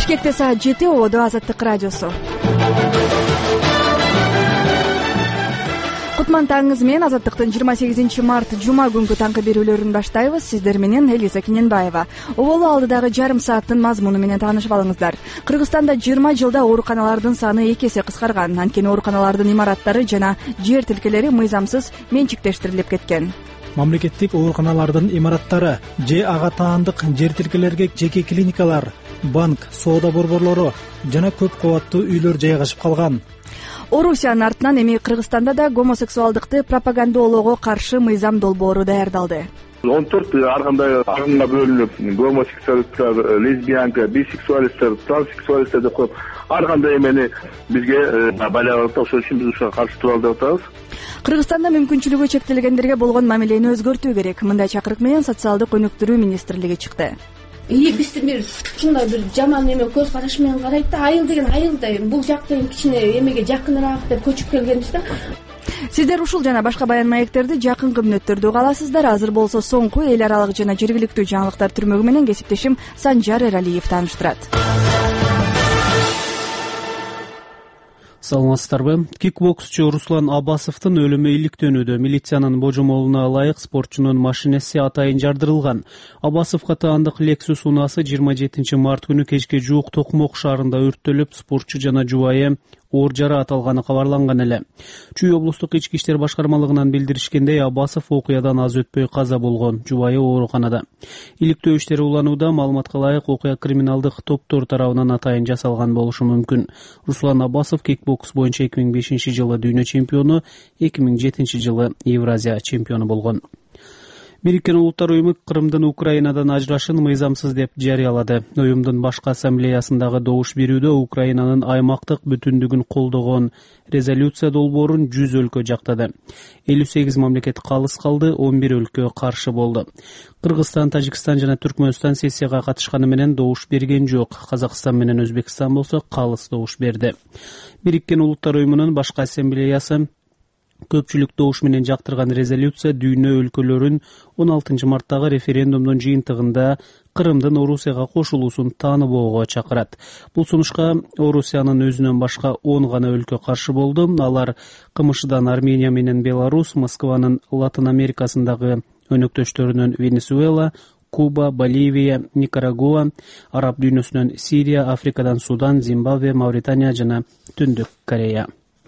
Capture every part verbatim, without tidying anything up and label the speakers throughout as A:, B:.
A: Бишкекте саат жети, ободо Азаттык радиосу. Кутман таңыңыз менен Азаттыктын жыйырма сегизинчи март жума күнгү таңкы берүүлөрүн баштайбыз. Сиздер менен Элиза Кененбаева. Оболу алдыдагы жарым сааттын мазмуну менен таанышып алыңыздар. Кыргызстанда жыйырма жылда ооруканалардын саны эки эсе кыскарган. Анткени ооруканалардын имараттары жана жер тилкелери мыйзамсыз менчиктештирилип кеткен.
B: Мамлекеттик ооруканалардын имараттары же ага таандык жер тилкелерге жеке клиникалар, банк, соода борборлору жана көп кабаттуу үйлөр жайгашып калган.
A: Орусиянын артынан эми Кыргызстанда да гомосексуалдыкты пропагандалоого каршы мыйзам долбоору даярдалды.
C: он төрт ар кандай агымга бөлүнүп, гомосексуалисттер, лесбиянка, бисексуалисттер, транссексуалисттер деп коюп, ар кандай эмени бизге байлап ошол үчүн биз ушуга каршы туралы деп атабыз.
A: Кыргызстанда мүмкүнчүлүгү чектелгендерге болгон мамилени өзгөртүү керек. Мындай чакырык менен социалдык өнүктүрүү министрлиги чыкты.
D: Бизди бир ушундай бир жаман эме көз караш менен карайт да, айыл деген айыл да, бул жакта кичине эмеге жакыныраак деп көчүп келгенбиз да.
A: Сиздер ушул жана башка баян маектерди жакынкы мүнөттөрдө уга аласыздар. Азыр болсо соңку эл аралык жана жергиликтүү жаңылыктар түрмөгү менен кесиптешим Санжар Эралиев тааныштырат.
E: Саламатсыздарбы? Кикбоксчу Руслан Абасовдун өлүмү иликтөөнүдө. Милициянын божомолуна ылайык спортчунун машинеси атайын жардырылган. Абасовго таандык Lexus унаасы жыйырма жетинчи март күнү кечке жуук Токмок шаарында өрттөлүп, спортчу жана жубайы оор жараат алганы кабарланган эле. Чүй облустук ички иштер башкармалыгынан билдиришкендей, Абасов окуядан аз өтпөй каза болгон, жубайы ооруканада. Иликтөө иштери уланууда. Маалыматка ылайык, окуя криминалдык топтор тарабынан атайын жасалган болушу мүмкүн. Руслан Абасов кикбокс боюнча эки миң бешинчи жылы дүйнө чемпиону, эки миң жетинчи жылы Евразия чемпиону болгон. Бириккен Улуттар уюму Кырымдын Украинадан ажырашын мыйзамсыз деп жарыялады. Уюмдун башкы ассамблеясындагы добуш берүүдө Украинанын аймактык бүтүндүгүн колдогон резолюция долбоорун жүз өлкө жактады. элүү сегиз мамлекет калыс калды, он бир өлкө каршы болду. Кыргызстан, Тажикстан жана Түркмөнстан сессияга катышканы менен добуш берген жок. Казакстан менен Өзбекстан болсо калыс добуш берди. Бириккен Улуттар уюмунун башкы ассамблеясы көпчүлүк добуш менен жактырган резолюция дүйнө өлкөлөрүн он алтынчы марттагы референдумдун жыйынтыгында Кырымдын Орусияга кошулуусун тааныбоого чакырат. Бул сунушка Орусиянын өзүнөн башка он гана өлкө каршы болду. Алар КМШдан Армения менен Беларус, Москванын Латын Америкасындагы өнөктөштөрүнөн Венесуэла, Куба, Боливия, Никарагуа, Араб дүйнөсүнөн Сирия, Африкадан Судан, Зимбабве, Мавритания жана Түндүк Корея.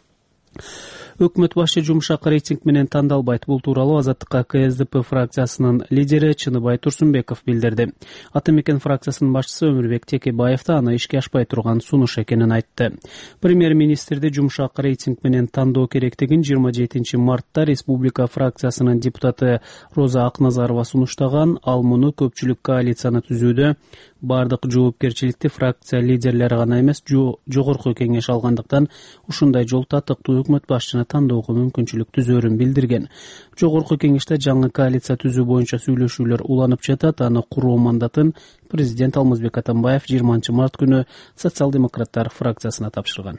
E: Өкмөт башы жумшак рейтинг менен тандалбайт. Бул тууралуу Азаттыкка КСДП фракциясынын лидери Чыныбай Турсунбеков билдирди. Ата мекен фракциясынын башчысы Өмүрбек Текебаев да аны ишке ашпай турган сунуш экенин айтты. Премьер-министрди жумшак рейтинг менен тандоо керектигин жыйырма жетинчи мартта республика фракциясынын депутаты Роза Акназарова сунуштаган. Ал муну көпчүлүк коалицияны түзүүдө бардык жоопкерчиликти фракция лидерлери гана эмес, жогорку кеңеш алгандыктан ушундай жол татыктуу өкмөт башчыны тандоого мүмкүнчүлүк түзөөрүн билдирген. Жогорку кеңеште жаңы коалиция түзүү боюнча сүйлөшүүлөр уланып жатат. Аны куруу мандатын президент Алмазбек Атамбаев жыйырманчы март күнү социал-демократтар фракциясына тапшырган.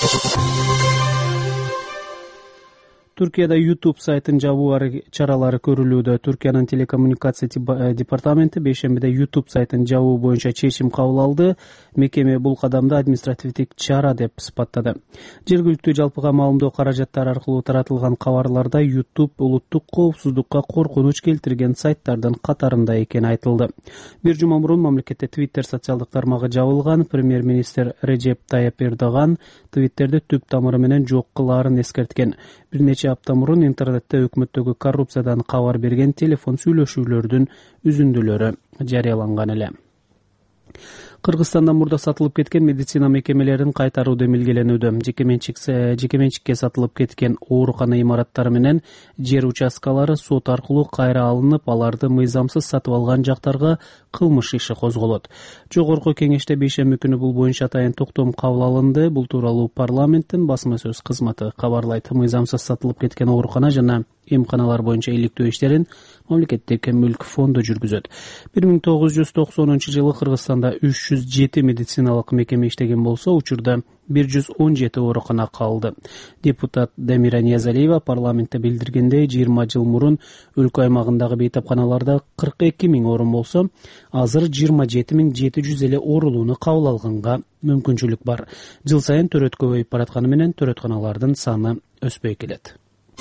E: Түркияда YouTube сайтын жабуу чаралары көрүлүүдө. Түркиянын телекоммуникация департаменти бейшембиде YouTube сайтын жабуу боюнча чечим кабыл алды. Мекеме бул кадамды административдик чара деп сыпаттады. Жергиликтүү жалпыга маалымдоо каражаттары аркылуу таратылган кабарларда YouTube улуттук коопсуздукка коркунуч келтирген сайттардын катарында экени айтылды. Бир жума мурун мамлекетте Twitter социалдык тармагы жабылган. Премьер-министр Режеп Тайып Эрдоган Twitterди түп тамыры менен жок кылаарын эскерткен. Бир нече апта мурун интернетте өкмөттөгү коррупциядан кабар берген телефон сүйлөшүүлөрдүн үзүндүлөрү жарыяланган эле. Кыргызстанда мурда сатылып кеткен медицина мекемелерин кайтаруу демилгеленүүдө. Жекеменчикке сатылып кеткен оорукана имараттары менен жер участкалары сот аркылуу кайра алынып, аларды мыйзамсыз сатып алган жактарга кылмыш иши козголот. Жогорку кеңеште бейшемби күнү бул боюнча атайын токтом кабыл алынды. Бул тууралуу парламенттин басма сөз кызматы кабарлайт. Мыйзамсыз сатылып кеткен оорукана жана эмканалар боюнча иликтөө иштерин мамлекеттик мүлк фонду жүргүзөт. бир миң тогуз жүз токсонунчу жылы Кыргызстанда үч жүз жети медициналык мекеме иштеген болсо, учурда бир жүз он жети оорукана калды. Депутат Дамира Ниязалиева парламентте билдиргендей, жыйырма жыл мурун өлкө аймагындагы бейтапканаларда кырк эки миң орун болсо, азыр жыйырма жети миң жети жүз эле оорулууну кабыл алганга мүмкүнчүлүк бар. Жыл сайын төрөт көбөйүп баратканы менен төрөтканалардын саны өспөй келет.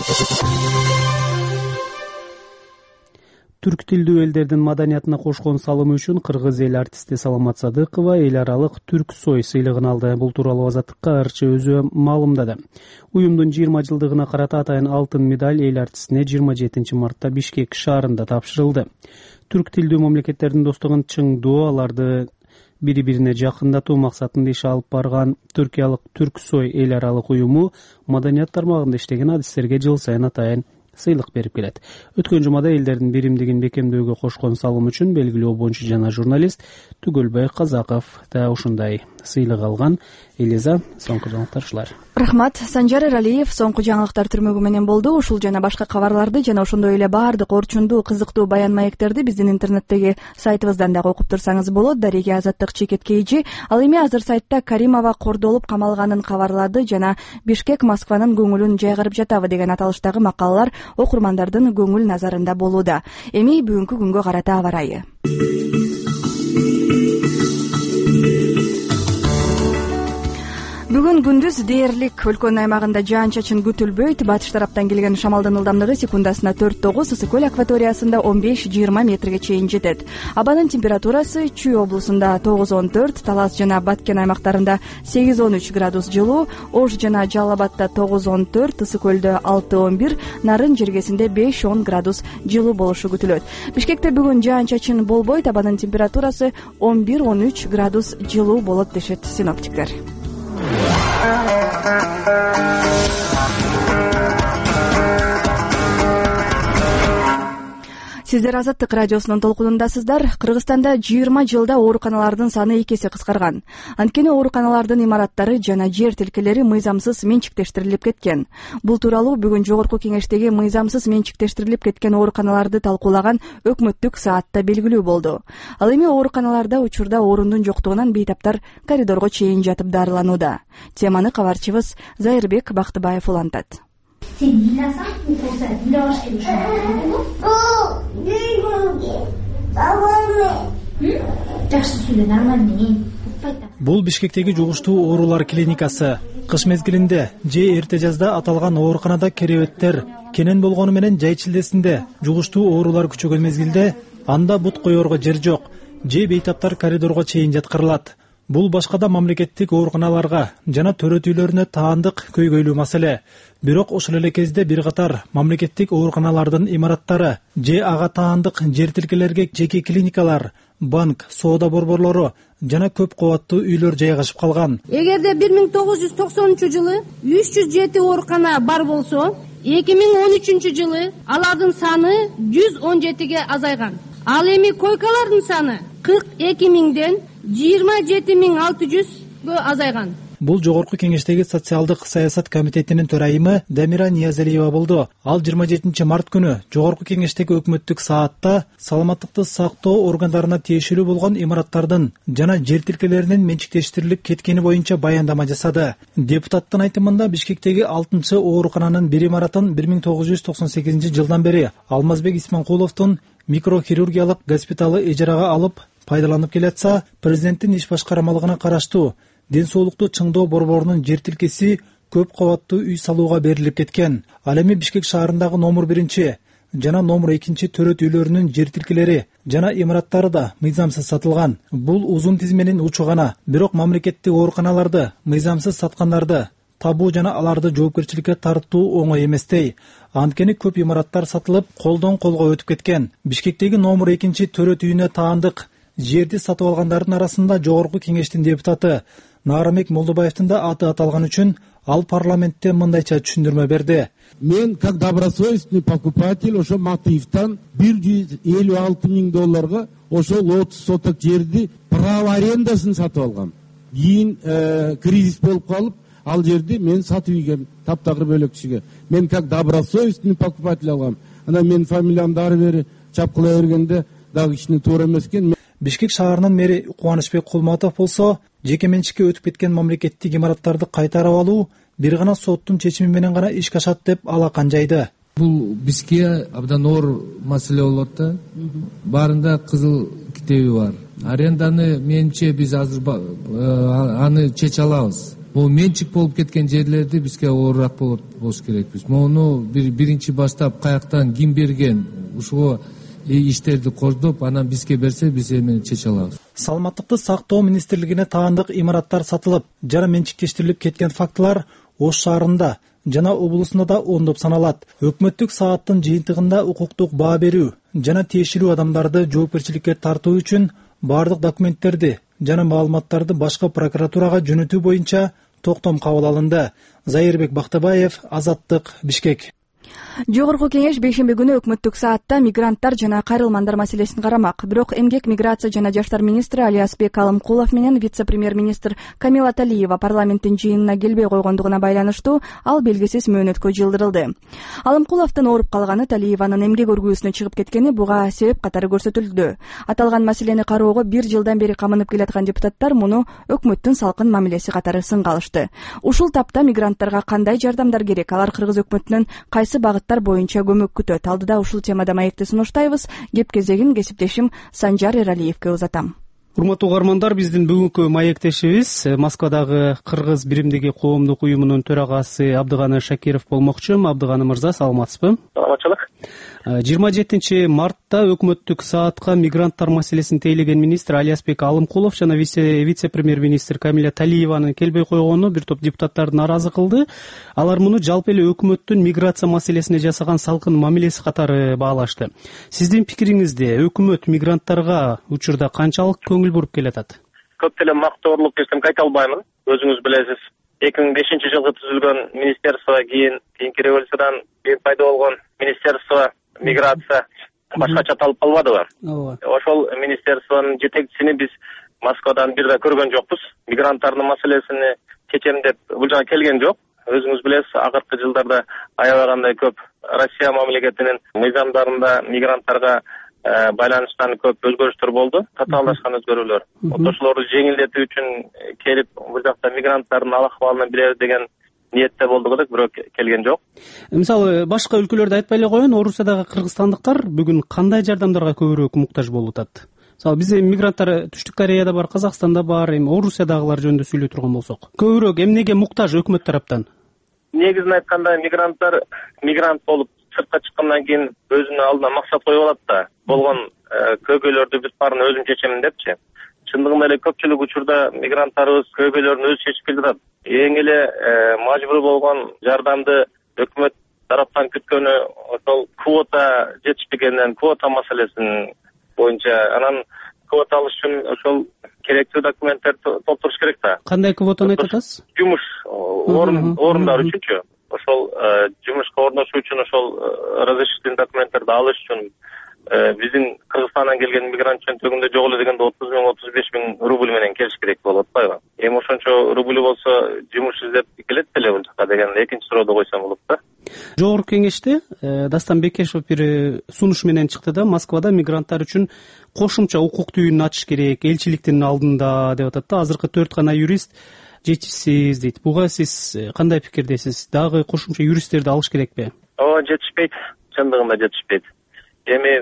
E: Түрк тилдүү элдердин маданиятына кошкон салымы үчүн кыргыз эл артисти Саламат Садыкова эл аралык Түрк сой сыйлыгын алды. Бул тууралуу Азаттыкка ырчы өзү маалымдады. Уюмдун жыйырма жылдыгына карата атайын алтын медаль эл артистине жыйырма жетинчи мартта Бишкек шаарында тапшырылды. Түрк тилдүү мамлекеттердин достугун чыңдоо, аларды бири-бирине жакындатуу максатында иш алып барган Түркиялык Түрк сой эл аралык уюму маданият тармагында иштеген адистерге жыл сайын атайын сыйлык берип келет. Өткөн жумада элдердин биримдигин бекемдөөгө кошкон салым үчүн белгилүү обончу жана журналист Түгөлбай Казаков да ушундай сыйлык алган. Элиза, соңку жаңылыктар ушулар.
A: Рахмат. Санжар Эралиев соңку жаңылыктар түрмөгү менен болду. Ушул жана башка кабарларды жана ошондой эле баардык орчундуу, кызыктуу баян маектерди биздин интернеттеги сайтыбыздан дагы окуп турсаңыз болот. Дареге Азаттык Чекеткейжи ал эми азыр сайтта Каримова кордолуп камалганын кабарлады жана Бишкек Москванын көңүлүн жайгарып жатабы деген аталыштагы макалалар окурмандардын көңүл назарында болууда. Эми бүгүнкү күнгө карата аба ырайы. Бүгүн күндүз дээрлик өлкөнүн аймагында жаан-чачын күтүлбөйт. Батыш тараптан келген шамалдын ылдамдыгы секундасына төрт тогуз, ысык-көл акваториясында он беш жыйырма метрге чейин жетет. Абанын температурасы Чүй облусунда тогуз он төрт, Талас жана Баткен аймактарында сегиз он үч градус жылуу, Ош жана Жалал Абадта тогуз он төрт, ысык-көлдө алты он бир, Нарын жергесинде беш он градус жылуу болушу күтүлөт. Бишкекте бүгүн жаан-чачын болбойт, абанын температурасы он бир он үч градус жылуу болот дешет синоптиктер. Сиздер Азаттык радиосунун толкунундасыздар. Кыргызстанда жыйырма жылда ооруканалардын саны эки эсе кыскарган. Анткени ооруканалардын имараттары жана жер тилкелери мыйзамсыз менчиктештирилип кеткен. Бул тууралуу бүгүн Жогорку Кеңештеги мыйзамсыз менчиктештирилип кеткен ооруканаларды талкуулаган өкмөттүк саатта белгилүү болду. Ал эми ооруканаларда учурда орундун жоктугунан бейтаптар коридорго чейин жатып дарыланууда. Теманы кабарчыбыз Зайырбек Бактыбаев улантат.
F: Сен биласаң, болса, билаш керек жакшы сүйлө, нормальный.
B: Бул Бишкектеги жугуштуу оорулар клиникасы. Кыш мезгилинде же эрте жазда аталган ооруканада керебеттер кенен болгону менен жай чилдесинде жугуштуу оорулар күчөгөн мезгилде анда бут коерго жер жок, же бейтаптар коридорго чейин жаткырылат. Бул башка да мамлекеттик ооруканаларга жана төрөт үйлөрүнө таандык көйгөйлүү маселе. Бирок ошол эле кезде бир катар мамлекеттик ооруканалардын имараттары же ага таандык жер тилкелерге жеке клиникалар, банк, соода борборлору жана көп кабаттуу үйлөр жайгашып калган.
G: Эгерде бир миң тогуз жүз токсонунчу жылы үч жүз жети оорукана бар болсо, эки миң он үчүнчү жылы алардын саны жүз он жетиге азайган. Ал эми койкалардын саны кырк эки миңден жыйырма жети миң алты жүзгө азайган.
B: Бул Жогорку Кеңештеги социалдык саясат комитетинин төрайымы Дамира Ниязалиева болду. Ал жыйырма жетинчи март күнү Жогорку Кеңештеги өкмөттүк саатта саламаттыкты сактоо органдарына тиешелүү болгон имараттардын жана жер тилкелеринин менчиктештирилип кеткени боюнча баяндама жасады. Депутаттын айтымында Бишкектеги алтынчы оорукананын бир имаратын бир миң тогуз жүз токсон сегизинчи жылдан бери Алмазбек Исманкуловдун микрохирургиялык госпиталы ижарага алып пайдаланып келатса, президенттин иш башкармалыгына караштуу ден соолукту чыңдоо борборунун жер тилкеси көп кабаттуу үй салууга берилип кеткен. Ал эми Бишкек шаарындагы номер биринчи жана номер экинчи төрөт үйлөрүнүн жер тилкелери жана имараттары да мыйзамсыз сатылган. Бул узун тизменин учу гана. Бирок мамлекеттик ооруканаларды мыйзамсыз саткандарды табуу жана аларды жоопкерчиликке тартуу оңой эместей. Анткени көп имараттар сатылып, колдон колго өтүп кеткен. Бишкектеги номер экинчи төрөт үйүнө таандык жерди сатып алгандардын арасында Жогорку Кеңештин депутаты Наарамбек Молдобаевдин да аты аталган үчүн ал парламентте мындайча түшүндүрмө берди.
H: Мен как добросовестный покупатель ошо Матыевтан бир жүз элүү алты миң долларга ошол отуз соток жерди право арендасын сатып алгам. Кийин кризис болуп калып, ал жерди мен сатып ийгем таптагыр бөлөк кишиге. Мен как добросовестный покупатель алгам. Анан мен фамилиямды ары бери чапкылай бергенде дагы кичине туура эмес экен.
B: Бишкек шаарынын мэри Кубанычбек Кулматов болсо, жеке менчикке өтүп кеткен мамлекеттик имараттарды кайтарып алуу бир гана соттун чечими менен гана ишке ашат деп алакан жайды.
I: Бул бизге абдан оор маселе болот да. Баарында кызыл китеби бар. Аренданы менче биз азыр аны чече алабыз. Бул менчик болуп кеткен жерлерди бизге оорураак болот болуш керекпиз. Муну бир биринчи баштап каяктан ким берген ушуга иштерди коздоп, анан бизге берсе биз эми чече алабыз.
B: Саламаттыкты сактоо министрлигине таандык имараттар сатылып, жана менчиктештирилип кеткен фактылар Ош шаарында жана облусунда да ондоп саналат. Өкмөттүк сааттын жыйынтыгында укуктук баа берүү жана тиешелүү адамдарды жоопкерчиликке тартуу үчүн бардык документтерди жана маалыматтарды башка прокуратурага жөнөтүү боюнча токтом кабыл алынды. Зайырбек Бактыбаев, Азаттык, Бишкек.
A: Жогорку кеңеш бейшемби күнү өкмөттүк саатта мигранттар жана кайрылмандар маселесин карамак. Бирок эмгек, миграция жана жаштар министри Алиасбек Алымкулов менен вице-премьер-министр Камила Талиева парламенттин жыйынына келбей койгондугуна байланыштуу ал белгисиз мөөнөткө жылдырылды. Алымкуловдун ооруп калганы, Талиеванын эмгек өргүүсүнө чыгып кеткени буга себеп катары көрсөтүлдү. Аталган маселени кароого бир жылдан бери камынып келаткан депутаттар муну өкмөттүн салкын мамилеси катары сынга алышты. Ушул тапта мигранттарга кандай жардамдар керек? Алар кыргыз өкмөтүнөн кайсы багыттар боюнча көмөк күтөт? Алдыда ушул темада маекти сунуштайбыз. Кеп кезегин кесиптешим Санжар Эралиевке узатам.
E: Урматтуу угармандар, биздин бүгүнкү маектешибиз Москвадагы Кыргыз биримдиги коомдук уюмунун төрагасы Абдыганы Шакиров болмокчу. Абдыганы мырза, саламатсызбы?
J: Саламатчылык.
E: жыйырма жетинчи мартта өкмөттүк саатка мигранттар маселесин тейлеген министр Алиасбек Алымкулов жана вице-премьер-министр Камила Талиеванын келбей койгону бир топ депутаттарды нааразы кылды. Алар муну жалпы эле өкмөттүн миграция маселесине жасаган салкын мамилеси катары баалашты. Сиздин пикириңизде өкмөт мигранттарга учурда канчалык көңүл буруп келатат?
J: Көп деле мактоорлук десем айта албаймын. Өзүңүз билесиз, эки миң бешинчи жылы түзүлгөн министерство кийин кийинки революциядан кийин пайда болгон министерство миграция башкача аталып калбадыбы? Ошол министерствонун жетекчисин биз Москвадан бир да көргөн жокпуз. Мигранттардын маселесини чечем деп бул жака келген жок. Өзүңүз билесиз, акыркы жылдарда аябагандай көп Россия мамлекетинин мыйзамдарында мигранттарга байланыштан көп өзгөрүштөр болду, татаалдашкан өзгөрүүлөр. Ошолорду жеңилдетүү үчүн келип бул жакта мигранттардын ал акыбалын билер деген ниетте болдук элек, бирок келген жок.
E: Мисалы, башка өлкөлөрдө айтпай эле коеюн, Орусиядагы кыргызстандыктар бүгүн кандай жардамдарга көбүрөөк муктаж болуп атат? Мисалы, бизде мигранттар Түштүк Кореяда бар, Казакстанда бар, эми Орусиядагылар жөнүндө сүйлөй турган болсок. Көбүрөөк эмнеге муктаж өкмөт тараптан?
J: Негизин айтканда, мигранттар мигрант болуп сыртка чыккандан кийин өзүнүн алдына максат коюп алат да, болгон көйгөйлөрдү бүт баарын өзүм чечемин депчи. Чындыгында эле көпчүлүк учурда мигранттарыбыз көйгөйлөрүн өзү чечип келе жатат. Эң эле мажбур болгон жардамды өкмөт тараптан күткөнү ошол квота жетишпегенден, квота маселесин боюнча. Анан квота алыш үчүн ошол керектүү документтерди толтуруш керек да.
E: Кандай квотаны айтып атасыз?
J: Жумуш орундар үчүнчү. Ошол жумушка орношуу үчүн ошол разрешительный документтерди алыш үчүн биздин Кыргызстандан келген мигрант чөнтөгүндө жок эле дегенде отуз миң отуз беш миң рубль менен келиш керек болуп атпайбы? Эми ошончо рубль болсо жумуш издеп келет беле бул жака деген экинчи сурооду койсом болот да.
E: Жогорку кеңеште Дастан Бекешев бир сунуш менен чыкты да, Москвада мигранттар үчүн кошумча укук түйүнүн ачыш керек элчиликтин алдында деп атат да. Азыркы төрт гана юрист жетишсиз дейт. Буга сиз кандай пикирдесиз? Дагы кошумча юристтерди алыш керекпи?
J: Ооба, жетишпейт. Чындыгында жетишпейт. Эми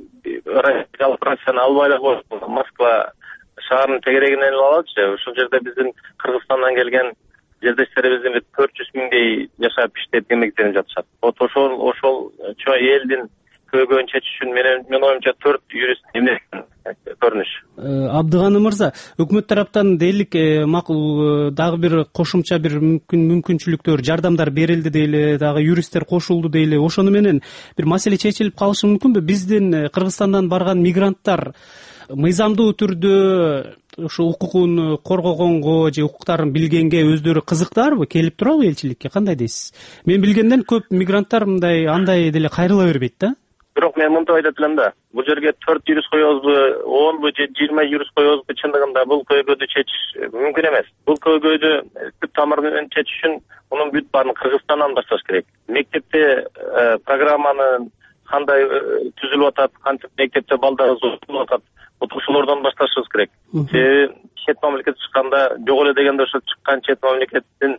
J: Россияны албай эле коюп, Москва шаарынын тегерегинен эле алачы. Ушул жерде биздин Кыргызстандан келген жердештерибиздин төрт жүз миңдей жашап иштеп эмгектенип жатышат. Вот ошол ошол чоң элдин көйгөйүн чечиш үчүн менин мен оюмча төрт юрист эмне көрүнүш.
E: Абдыганы мырза, өкмөт тараптан дээрлик макул дагы бир кошумча бир мүмкүн мүмкүнчүлүктөр, жардамдар берилди дейли, дагы юристтер кошулду дейли. Ошону менен бир маселе чечилип калышы мүмкүнбү? Биздин Кыргызстандан барган мигранттар мыйзамдуу түрдө ушу укугун коргогонго же укуктарын билгенге өздөрү кызыктаарбы, келип турабы элчиликке? Кандай дейсиз? Мен билгенден көп мигранттар мындай андай деле кайрыла бербейт да.
J: Бирок мен мынтип айтат элем да, бул жерге төрт юрист коебузбу, онбу же жыйырма юрист коебузбу, чындыгында бул көйгөйдү чечиш мүмкүн эмес. Бул көйгөйдү бүт тамыр менен чечиш үчүн мунун бүт баарын Кыргызстандан башташ керек. Мектепте программаны кандай түзүлүп атат, кантип мектепте балдар окутулуп атат, ошолордон башташыбыз керек. Себеби чет мамлекетке чыкканда жок эле дегенде ошо чыккан чет мамлекеттин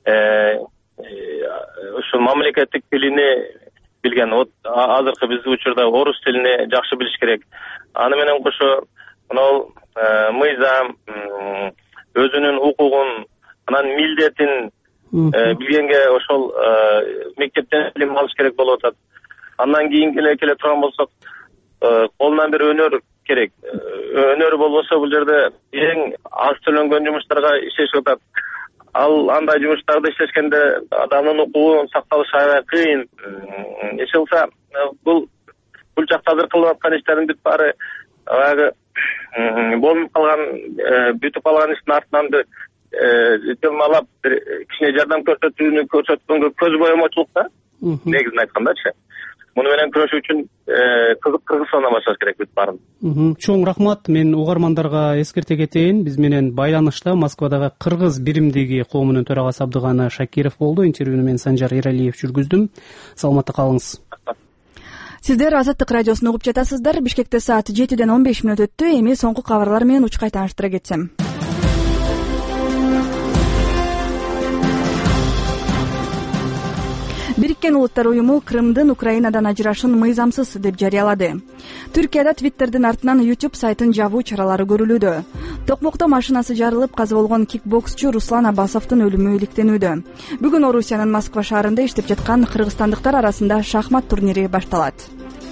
J: ошо мамлекеттик тилини билген. Вот азыркы биздин учурда орус тилини жакшы билиш керек. Аны менен кошо мына мыйзам өзүнүн укугун, анан милдетин билгенге ошол мектептен билим алыш керек болуп атат. Андан кийин келе келе турган болсок, колунан бир өнөр керек. Өнөр болбосо бул жерде эң аз төлөнгөн жумуштарга иштешип атат. Ал андай жумуштарды иштешкенде адамдын укугу сакталышы аябай кыйын. Эч болсо бул бул жакта азыр кылып аткан иштердин бүт баары баягы болуп калган, бүтүп калган иштин артынан бир жымалап бир кичине жардам көрсөтүүнү көрсөткөнгө көз боемочулук да. Негизин айткандачы. Муну менен күрөшүү үчүн Кыргызстандан башташ керек бүт баарын.
E: Чоң рахмат. Мен угармандарга эскерте кетейин. Биз менен байланышта Москвадагы Кыргыз биримдиги коомунун төрагасы Абдыганы Шакиров болду. Интервьюну мен Санжар Эралиев жүргүздүм. Саламатта калыңыз.
A: Сиздер Азаттык радиосун угуп жатасыздар. Бишкекте саат жетиден он беш мүнөт өттү. Эми соңку кабарлар менен учкай тааныштыра кетсем. Бириккен Улуттар уюму Крымдын Украинадан ажырашын мыйзамсыз деп жарыялады. Түркияда Твиттердин артынан YouTube сайтын жабуу чаралары көрүлүүдө. Токмокто машинасы жарылып каза болгон кикбоксчу Руслан Абасовдун өлүмү иликтенүүдө. Бүгүн Орусиянын Москва шаарында иштеп жаткан кыргызстандыктар арасында шахмат турнири башталат.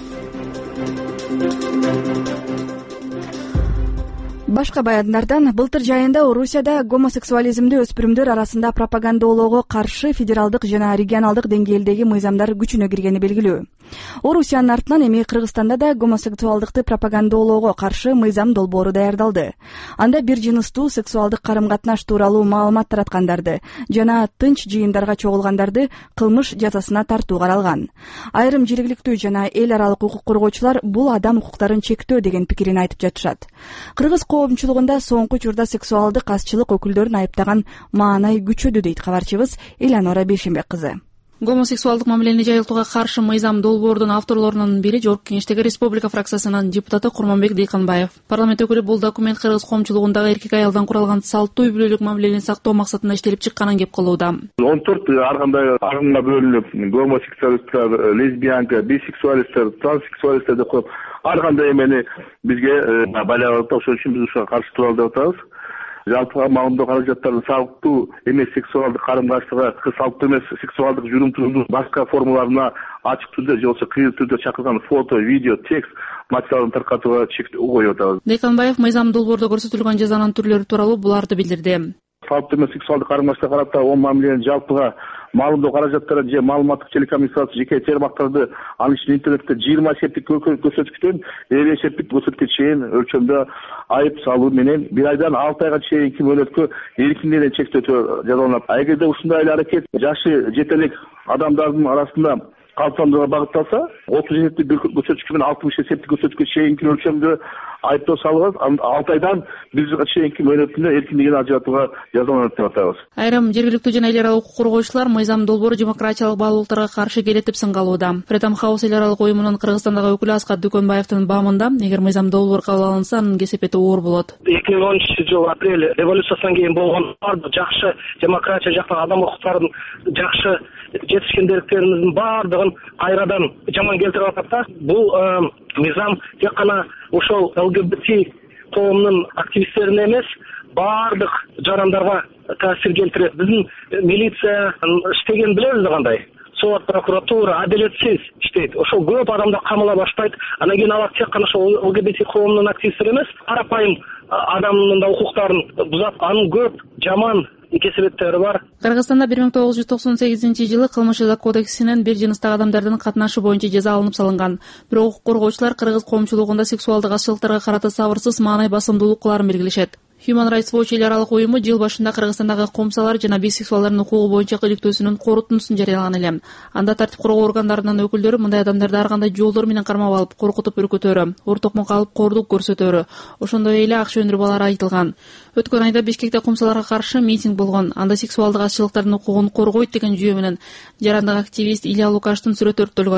A: Башка баяндардан былтыр жайында Орусияда гомосексуализмди өспүрүмдөр арасында пропагандалоого каршы федералдык жана регионалдык деңгээлдеги мыйзамдар күчүнө киргени белгилүү. Орусиянын артынан эми Кыргызстанда да гомосексуалдыкты пропагандалоого каршы мыйзам долбоору даярдалды. Анда бир жыныстуу сексуалдык карым-катнаш тууралуу маалымат тараткандарды жана тынч жыйынддарга чогулгандарды кылмыш жазасына тартуу каралган. Айрым жергиликтүү жана эл аралык укук коргоочулар бул адам укуктарын чектөө деген пикирин айтып жатышат. Кыргыз коомчулугунда соңку учурда сексуалдык азчылык өкүлдөрүн айыптаган маанай күчөдү дейт кабарчыбыз Эланора Бейшембек кызы.
K: Гомосексуалдык мамилени жайылтууга каршы мыйзам долбоордун авторлорунун бири Жогорку Кеңештеги Республика фракциясынын депутаты Курманбек Дейканбаев. Парламент өкүлү бул документ кыргыз коомчулугундагы эркек аялдан куралган салттуу үй-бүлөлүк мамилени сактоо максатында иштелип чыкканын кеп кылууда.
C: он төрт ар кандай агымга бөлүнүп, гомосексуалисттер, лесбиянка, бисексуалисттер, транссексуалисттер деп коюп, ар кандай эмени бизге байлап ошол үчүн биз ушуга каршы туралы деп атабыз. Жалпыга маалымдоо каражаттарын салыктуу эмес сексуалдык карым-катнашка, салыктуу эмес сексуалдык жүрүм-турумдун башка формаларына ачык түрдө же болбосо кыйын түрдө чакырган фото, видео, текст материалын таркатууга чектөө коюп атабыз.
K: Дейканбаев мыйзам долбоордо көрсөтүлгөн жазанын түрлөрү тууралуу буларды билдирди.
C: Салыктуу эмес сексуалдык карым-катнашка карата он мамиленин жалпыга маалымдоо каражаттары же маалыматтык телекоммуникация жеке тармактарды анын ичинде интернетте жыйырма септик көрсөткүчтөн элүү септик көрсөткүчкө чейин өлчөмдө айып салуу менен бир айдан алты айга чейинки мөөнөткө эркиндигинен чектөө жарыяланат. Эгерде ушундай эле аракет жашы жетелек адамдардын арасында калыптандырууга багытталса, отуз септик көрсөткүчкө менен алтымыш септик көрсөткүчкө чейинки өлчөмдө айыптоо салынат. алты айдан бир жылга чейинки мөөнөтүндө эркиндигин ажыратууга жазаланат деп атабыз.
K: Айрым жергиликтүү жана эл аралык укук коргоочулар мыйзам долбоору демократиялык баалуулуктарга каршы келет деп сынгалууда. Freedom House эл аралык уюмунун Кыргызстандагы өкүлү Аскат Дүкөнбаевдин баамында, эгер мыйзам долбоор кабыл алынса, анын кесепети оор болот.
L: эки миң он үчүнчү жыл апрель революциясынан кийин болгон бардык жакшы демократия жактан адам укуктарын жакшы жетишкендерибиздин баардыгын кайрадан жаман келтирип атат да. Бул мыйзам тек гана ошол ЛГБТ коомунун активисттерине эмес, баардык жарандарга таасир келтирет. Биздин милиция иштеген билебиз да кандай. Сот, прокуратура адилетсиз иштейт. Ошол көп адамды камала баштайт. Анан кийин алар тек гана ошол ЛГБТ коомунун активисттери эмес, карапайым адамдын да укуктарын бузат. Анын көп жаман кесепеттери бар.
K: Кыргызстанда бир миң тогуз жүз токсон сегизинчи жылы кылмыш жаза кодексинен бир жыныстагы адамдардын катнашы боюнча жаза алынып салынган. Бирок укук коргоочулар кыргыз коомчулугунда сексуалдык азчылыктарга карата сабырсыз маанай басымдуулук кыларын белгилешет. Human Rights Watch эл аралык уюму жыл башында Кыргызстандагы комсалар жана бисексуалдардын укугу боюнча иликтөөсүнүн корутундусун жарыялаган эле. Анда тартип коргоо органдарынын өкүлдөрү мындай адамдарды ар кандай жолдор менен кармап алып, коркутуп үркүтөрү, ортокмок алып кордук көрсөтөрү, ошондой эле акча өндүрүп алары айтылган. Өткөн айда Бишкекте комсаларга каршы митинг болгон. Анда сексуалдык азчылыктардын укугун коргойт деген жүйө менен жарандык активист Илья Лукаштын сүрөтү өрттөлгөн.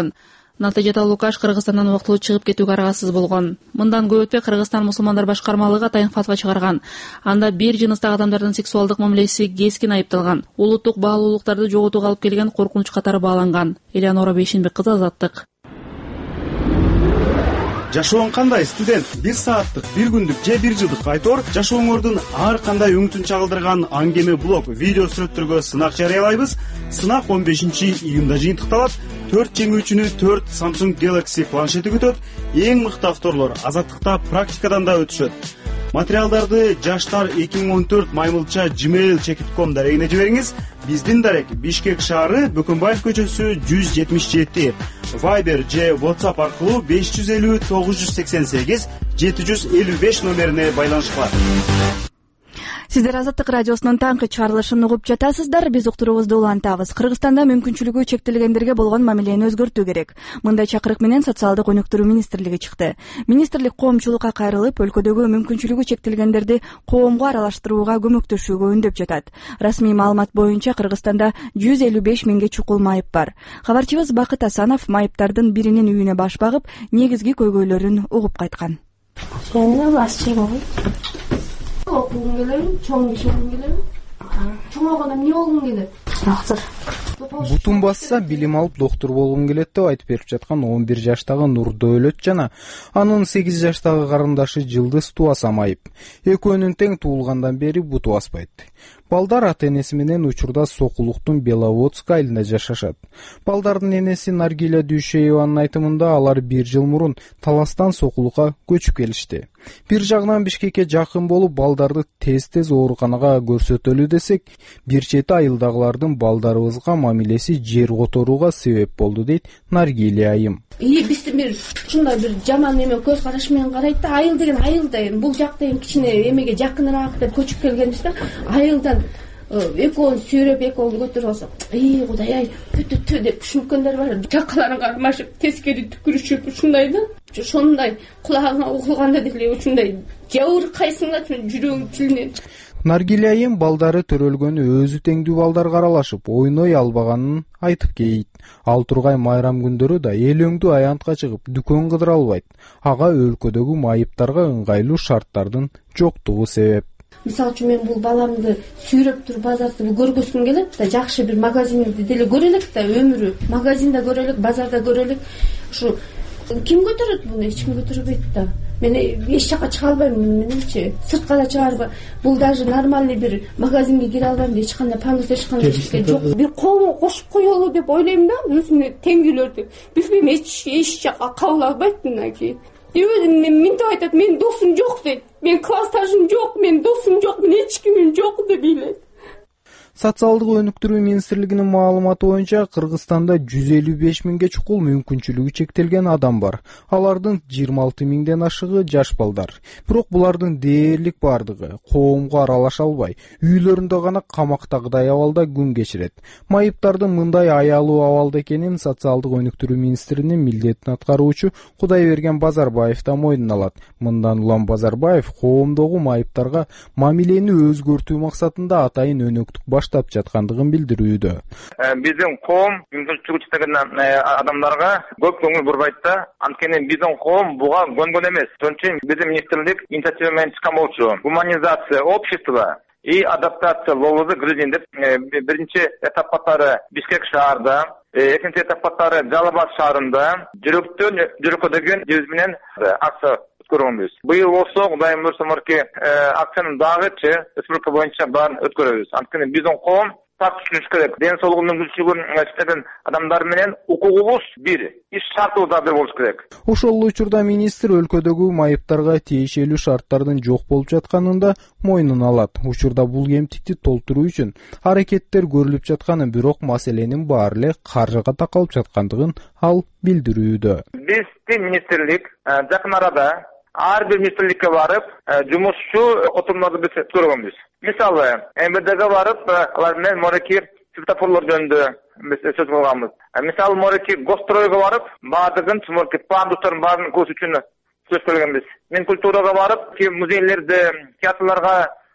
K: Натыйжада Лукаш Кыргызстандан убактылуу чыгып кетүүгө аргасыз болгон. Мындан көп өтпөй Кыргызстан мусулмандар башкармалыгы атайын фатва чыгарган. Анда бир жыныстагы адамдардын сексуалдык мамилеси кескин айыпталган. Улуттук баалуулуктарды жоготууга алып келген коркунуч катары бааланган. Элеонора Бейшенбек кызы, Азаттык.
M: Жашооң кандай, студент? Бир сааттык, бир күндүк же бир жылдык айтор жашооңордун ар кандай үмүтүн чагылдырган аңгеме блог видео сүрөттөргө сынак жарыялайбыз. Сынак он бешинчи июнда жыйынтыкталат. төрт жеңүүчүнү төрт Samsung Galaxy планшети күтөт. Эң мыкты авторлор Азаттыкта практикадан да өтүшөт. Материалдарды жаштар эки миң он төрт маймылча gmail чекит точка ком дарегине жибериңиз. Биздин дарек Бишкек шаары, Бөкөнбаев көчөсү жүз жетимиш жети. Viber же WhatsApp аркылуу беш жүз элүү тогуз жүз сексен сегиз жети жүз элүү беш номерине байланышкыла.
A: Сиздер Азаттык радиосунун таңкы чыгарылышын угуп жатасыздар. Биз уктуруубузду улантабыз. Кыргызстанда мүмкүнчүлүгү чектелгендерге болгон мамилени өзгөртүү керек. Мындай чакырык менен социалдык өнүктүрүү министрлиги чыкты. Министрлик коомчулукка кайрылып, өлкөдөгү мүмкүнчүлүгү чектелгендерди коомго аралаштырууга көмөктөшүүгө үндөп жатат. Расмий маалымат боюнча Кыргызстанда жүз элүү беш миңге чукул майып бар. Кабарчыбыз Бакыт Асанов майыптардын биринин үйүнө баш багып, негизги көйгөйлөрүн угуп кайткан.
D: Окугум келеби, чоң ишегим келеби? Чоң болгондо эмне болгум келет? Доктор.
N: Бутун басса билим алып доктор болгум келет деп айтып берип жаткан он бир жаштагы Нурдөөлөт жана анын сегиз жаштагы карындашы Жылдыз Туаса майып. Экөөнүн тең туулгандан бери буту баспайт. Балдар ата энеси менен учурда Сокулуктун Беловодск айылында жашашат. Балдардын энеси Наргиля Дүйшееванын айтымында алар бир жыл мурун Таластан Сокулукка көчүп келишти. Бир жагынан Бишкекке жакын болуп, балдарды тез-тез ооруканага көрсөтөлү десек, бир чети айылдагылардын балдарыбызга мамилеси жер которууга себеп болду дейт Наргиля айым.
D: И бизди бир ушундай бир жаман эме көз караш менен карайт да, айыл деген айыл да, эми бул жакта эми кичине эмеге жакыныраак деп көчүп келгенбиз да, айылдан экөөнү сүйрөп экөөнү көтөрүп алсак, эй Кудай ай, бүтүптү деп түшүнкөндөр бар. Жакаларын кармашып, тескери түкүрүшүп, ушундай да. Ошондой кулагыңа угулганда деле ушундай жабыркайсың, жүрөгүң тилинет.
N: Наргиля айым балдары төрөлгөнү өзү теңдүү балдарга аралашып, ойной албаганын айтып кейт. Ал тургай майрам күндөрү да эл өңдүү аянтка чыгып, дүкөн кыдыра албайт. Ага өлкөдөгү майыптарга ыңгайлуу шарттардын жоктугу себеп.
D: Мисалы үчүн мен бул баламды сүйрөп туруп базарды көргөзгүм келет да, жакшы бир магазинди деле көрөлүк да, өмүрү магазинде көрөлүк, базарда көрөлүк. Ушу ким көтөрөт буну? Эч ким көтөрбөйт да. Мен эч жака чыга албайм менимче. Сыртка да чыгарбай. Бул даже нормальный бир магазинге кире албайм, эч кандай пандус, эч кандай жерге жок. Бир коомго кошуп коелу деп ойлойм да, өзүмө теңдүүлөрдү. Бир мен эч эч жака кабыл албайт мындан кийин. Өзүм мынтип айтат, менин досум жок дейт. Мен классташым жок, менин досум жок, мен эч кимим жок деп билет.
N: Социалдык өнүктүрүү министрлигинин маалыматы боюнча Кыргызстанда жүз элүү беш миңге чукул мүмкүнчүлүгү чектелген адам бар. Алардын жыйырма алты миңден ашыгы жаш балдар. Бирок булардын дээрлик бардыгы коомго аралаша албай, үйлөрүндө гана камактагыдай абалда күн кечирет. Майыптардын мындай аялуу абалда экенин социалдык өнүктүрүү министринин милдетин аткаруучу Кудайберген Базарбаев да мойнуна алат. Мындан улам Базарбаев коомдогу майыптарга мамилени өзгөртүү максатында атайын өнөктүк баштап жаткандыгын билдирүүдө.
J: Биздин коом мүмкүнчүлүгү чектелген адамдарга көп көңүл бурбайт да, анткени биздин коом буга көнгөн эмес. Ошон үчүн биздин министрлик инициатива менен чыккан болчу. Гуманизация общества и адаптация ловозы граждан деп биринчи этап катары Бишкек шаарда, экинчи этап катары Жалал Абад шаарында жүрөктөн жүрөккө деген девиз менен акция өткөрөбүз. Быйыл болсо Кудайым буйрса мурки акциянын дагычы республика боюнча баарын өткөрөбүз. Анткени биздин коом так түшүнүш керек. Ден соолугу мүмкүнчүлүгү чектелген адамдар менен укугубуз бир, иш шартыбыз да бир болуш керек.
N: Ошол учурда министр өлкөдөгү майыптарга тиешелүү шарттардын жок болуп жатканын да мойнуна алат. Учурда бул кемтикти толтуруу үчүн аракеттер көрүлүп жатканын, бирок маселенин баары эле каржыга такалып жаткандыгын ал билдирүүдө.
J: Биздин министрлик жакын арада ар бир министрликке барып, жумушчу отурмаларды биз өткөргөнбүз. Мисалы, эм бэ дге барып, алар менен мореки светофорлор жөнүндө биз сөз кылганбыз. Мисалы, мореки гостройго барып, баардыгын мореки пандустардын баарын көрсөтүү үчүн сөз кылганбыз. Мен культурага барып, музейлерде, театрларга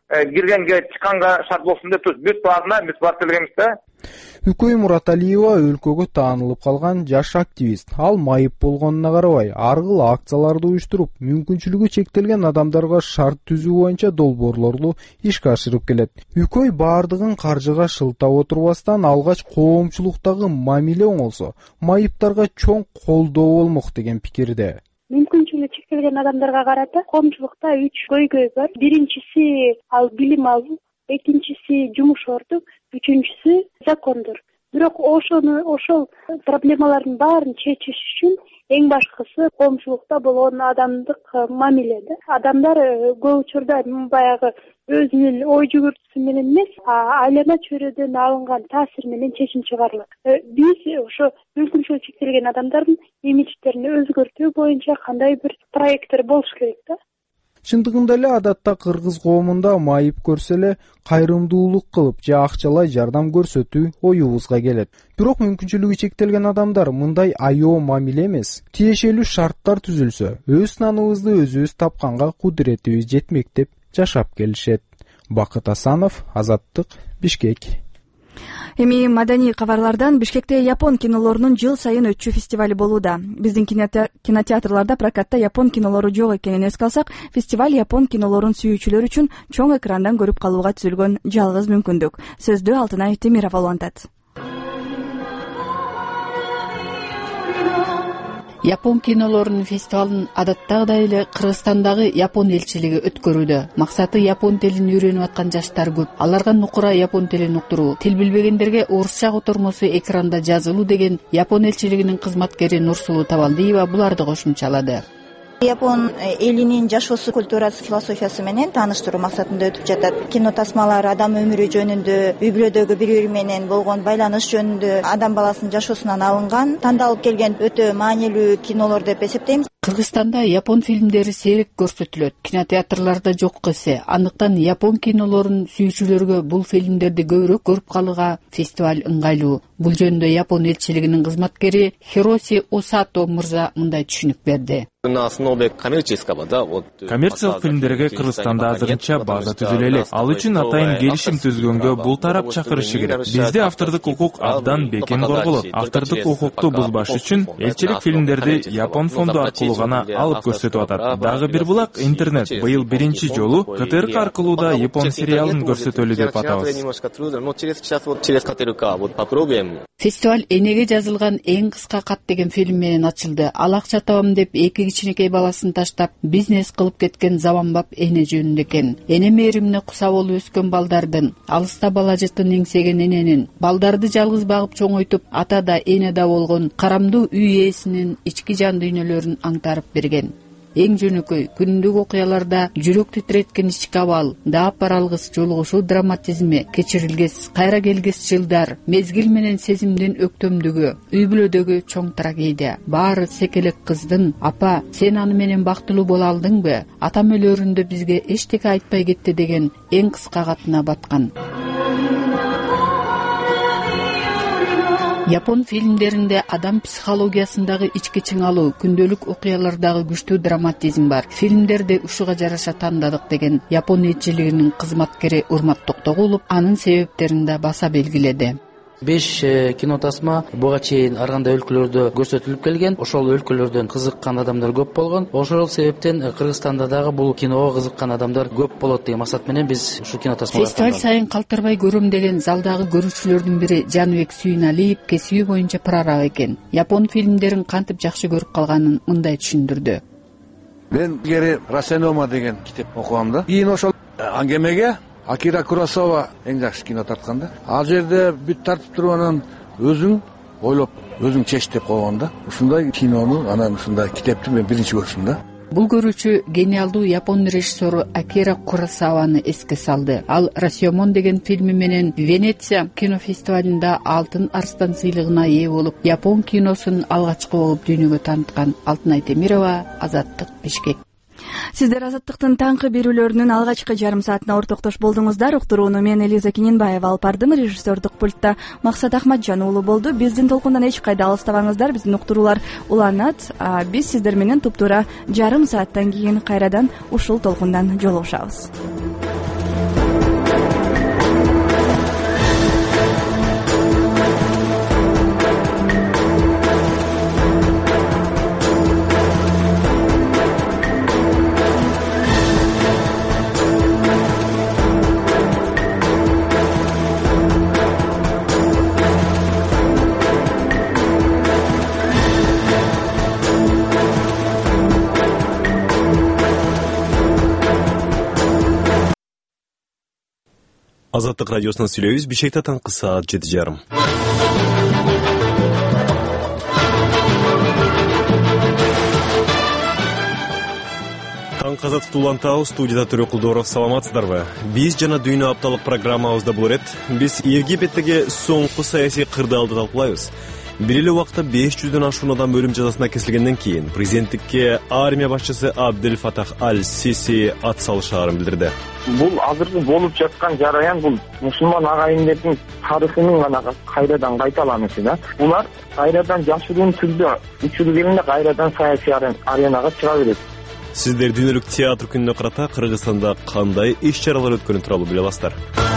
O: киргенге чыкканга шарт болсун деп туруп бүт баарына биз барып келгенбиз да.
N: Үкөй Мураталиева өлкөгө таанылып калган жаш активист. Ал майып болгонуна карабай, ар кыл акцияларды уюштуруп, мүмкүнчүлүгү чектелген адамдарга шарт түзүү боюнча долбоорлорду ишке ашырып келет. Үкөй баардыгын каржыга шылтап отурбастан алгач коомчулуктагы мамиле оңолсо, майыптарга чоң колдоо болмок деген пикирде.
P: Мүмкүнчүлүгү чектелген адамдарга карата коомчулукта үч көйгөй бар. Биринчиси ал билим алуу, экинчиси жумуш орду, үчүнчүсү закондор. Бирок ошону ошол проблемалардын баарын чечиш үчүн эң башкысы коомчулукта болгон адамдык мамиле да. Адамдар көп учурда баягы өзүнүн ой жүгүртүүсү менен эмес, айлана чөйрөдөн алынган таасир менен чечим чыгарылат. Биз ошо мүмкүнчүлүгү чектелген адамдардын имидждерин өзгөртүү боюнча кандай бир проекттер болуш керек да.
N: Чындыгында эле адатта кыргыз коомунда майып көрсө эле кайрымдуулук кылып же акчалай жардам көрсөтүү оюбузга келет. Бирок мүмкүнчүлүгү чектелген адамдар мындай аяоо мамиле эмес, тиешелүү шарттар түзүлсө, өз наныбызды өзүбүз тапканга кудуретибиз жетмек деп жашап келишет. Бакыт Асанов, Азаттык, Бишкек.
A: Эми маданий кабарлардан Бишкекте япон кинолорунун жыл сайын өтчү фестивали болууда. Биздин кинотеатрларда прокатта япон кинолору жок экенин эске алсак, фестиваль япон кинолорун сүйүүчүлөр үчүн чоң экрандан көрүп калууга түзүлгөн жалгыз мүмкүндүк. Сөздү Алтынай Темирова улантат.
Q: Япон кинолорунун фестивалын адаттагыдай эле Кыргызстандагы япон элчилиги өткөрүүдө. Максаты япон тилин үйрөнүп аткан жаштар көп. Аларга нукура япон тилин уктуруу, тил билбегендерге орусча котормосу экранда жазылуу деген япон элчилигинин кызматкери Нурсулуу Табалдиева буларды кошумчалады.
R: Япон элинин жашоосу, культурасы, философиясы менен тааныштыруу максатында өтүп жатат. Кино тасмалар адам өмүрү жөнүндө, үй бүлөдөгү бири-бири менен болгон байланыш жөнүндө, адам баласынын жашоосунан алынган, тандалып келген өтө маанилүү кинолор деп эсептеймиз.
Q: Кыргызстанда япон фильмдери сейрек көрсөтүлөт. Кинотеатрларда жок эсе. Андыктан япон кинолорун сүйүүчүлөргө бул фильмдерди көбүрөөк көрүп калууга фестиваль ыңгайлуу. Бул жөнүндө япон элчилигинин кызматкери Хироси Осато мырза мындай түшүнүк берди.
S: Коммерциялык фильмдерге Кыргызстанда азырынча база түзүлө элек. Ал үчүн атайын келишим түзгөнгө бул тарап чакырышы керек. Бизде автордук укук абдан бекем корголот. Автордук укукту бузбаш үчүн элчилик фильмдерди япон фонду аркылуу гана алып көрсөтүп атат. Дагы бир булак интернет. Быйыл биринчи жолу КТРК аркылуу да япон сериалын көрсөтөлү деп атабыз.
Q: Фестиваль энеге жазылган эң кыска кат деген фильм менен ачылды. Ал акча табам деп эки кичинекей баласын таштап бизнес кылып кеткен заманбап эне жөнүндө экен. Эне мээримине куса болуп өскөн балдардын, алыста бала жытын эңсеген эненин, балдарды жалгыз багып чоңойтуп ата да эне да болгон карамдуу үй ээсинин ички жан дүйнөлөрүн аңтарып берген. Эң жөнөкөй күндүк окуяларда жүрөк титиреткен ички абал, даап баралгыс жолугушуу драматизми, кечирилгес, кайра келгес жылдар, мезгил менен сезимдин өктөмдүгү, үй бүлөдөгү чоң трагедия. Баары секелек кыздын, апа, сен аны менен бактылуу боло алдыңбы? Атам өлөрүндө бизге эчтеке айтпай кетти деген эң кыска катына баткан. Япон фильмдеринде адам психологиясындагы ички чыңалуу, күндөлүк окуялардагы күчтүү драматизм бар. Фильмдерди ушуга жараша тандадык деген япон элчилигинин кызматкери Урмат Токтогулов анын себептерин да баса белгиледи.
T: беш кино тасма буга чейин ар кандай өлкөлөрдө көрсөтүлүп келген. Ошол өлкөлөрдөн кызыккан адамдар көп болгон. Ошол себептен Кыргызстанда дагы бул киного кызыккан адамдар көп болот деген максат менен биз ушул кино тасмаларды
Q: фестиваль сайын калтырбай көрөм деген залдагы көрүүчүлөрдүн бири Жаныбек Сүйүналиев кесиби боюнча прораб экен. Япон фильмдерин кантип жакшы көрүп калганын мындай түшүндүрдү.
U: Мен илгери Расенома деген китеп окугам да. Кийин ошол аңгемеге Акира Куросава эң жакшы кино тарткан да. Ал жерде бүт тартып туруп анан өзүң ойлоп, өзүң чеч деп койгон да. Ушундай кинону, анан ушундай китепти мен биринчи көрдүм да.
Q: Бул көрүүчү гениалдуу япон режиссеру Акира Куросаваны эске салды. Ал Расемон деген фильми менен Венеция кинофестивалында Алтын Арстан сыйлыгына ээ болуп, япон киносун алгачкы болуп дүйнөгө тааныткан. Алтынай Темирова, Азаттык, Бишкек.
A: Сиздер Азаттыктын таңкы берүүлөрүнүн алгачкы жарым саатына ортоктош болдуңуздар. Уктурууну мен Элиза Кененбаева алып бардым. Режиссердук пультта Максат Ахматжан уулу болду. Биздин толкундан эч кайда алыстабаңыздар. Биздин уктуруулар уланат. Биз сиздер менен туптуура жарым сааттан кийин кайрадан ушул толкундан жолугушабыз.
F: Азаттык радиосунан сүйлөйбүз. Бишкекте таңкы саат жети жарым. Таңкы азаттыкты улантабыз. Студияда Төрө Кулдоров, саламатсыздарбы? Биз жана дүйнө апталык программабызда болор эт. Биз Египеттеги соңку саясий кырдаалды талкуулайбыз. Бир эле убакта беш жүздөн ашуун адам өлүм жазасына кесилгенден кийин президенттикке армия башчысы Абдель Фатах аль-Сиси ат салышаарын билдирди.
O: Бул азыркы болуп жаткан жараян бул мусулман агайындардын тарыхынын гана кайрадан кайталанышы да. Булар кайрадан жашыруун түрдө учуру келинде кайрадан саясий аренага чыга берет.
F: Сиздер дүйнөлүк театр күнүнө карата Кыргызстанда кандай иш-чаралар өткөнүн тууралуу биле аласыздар.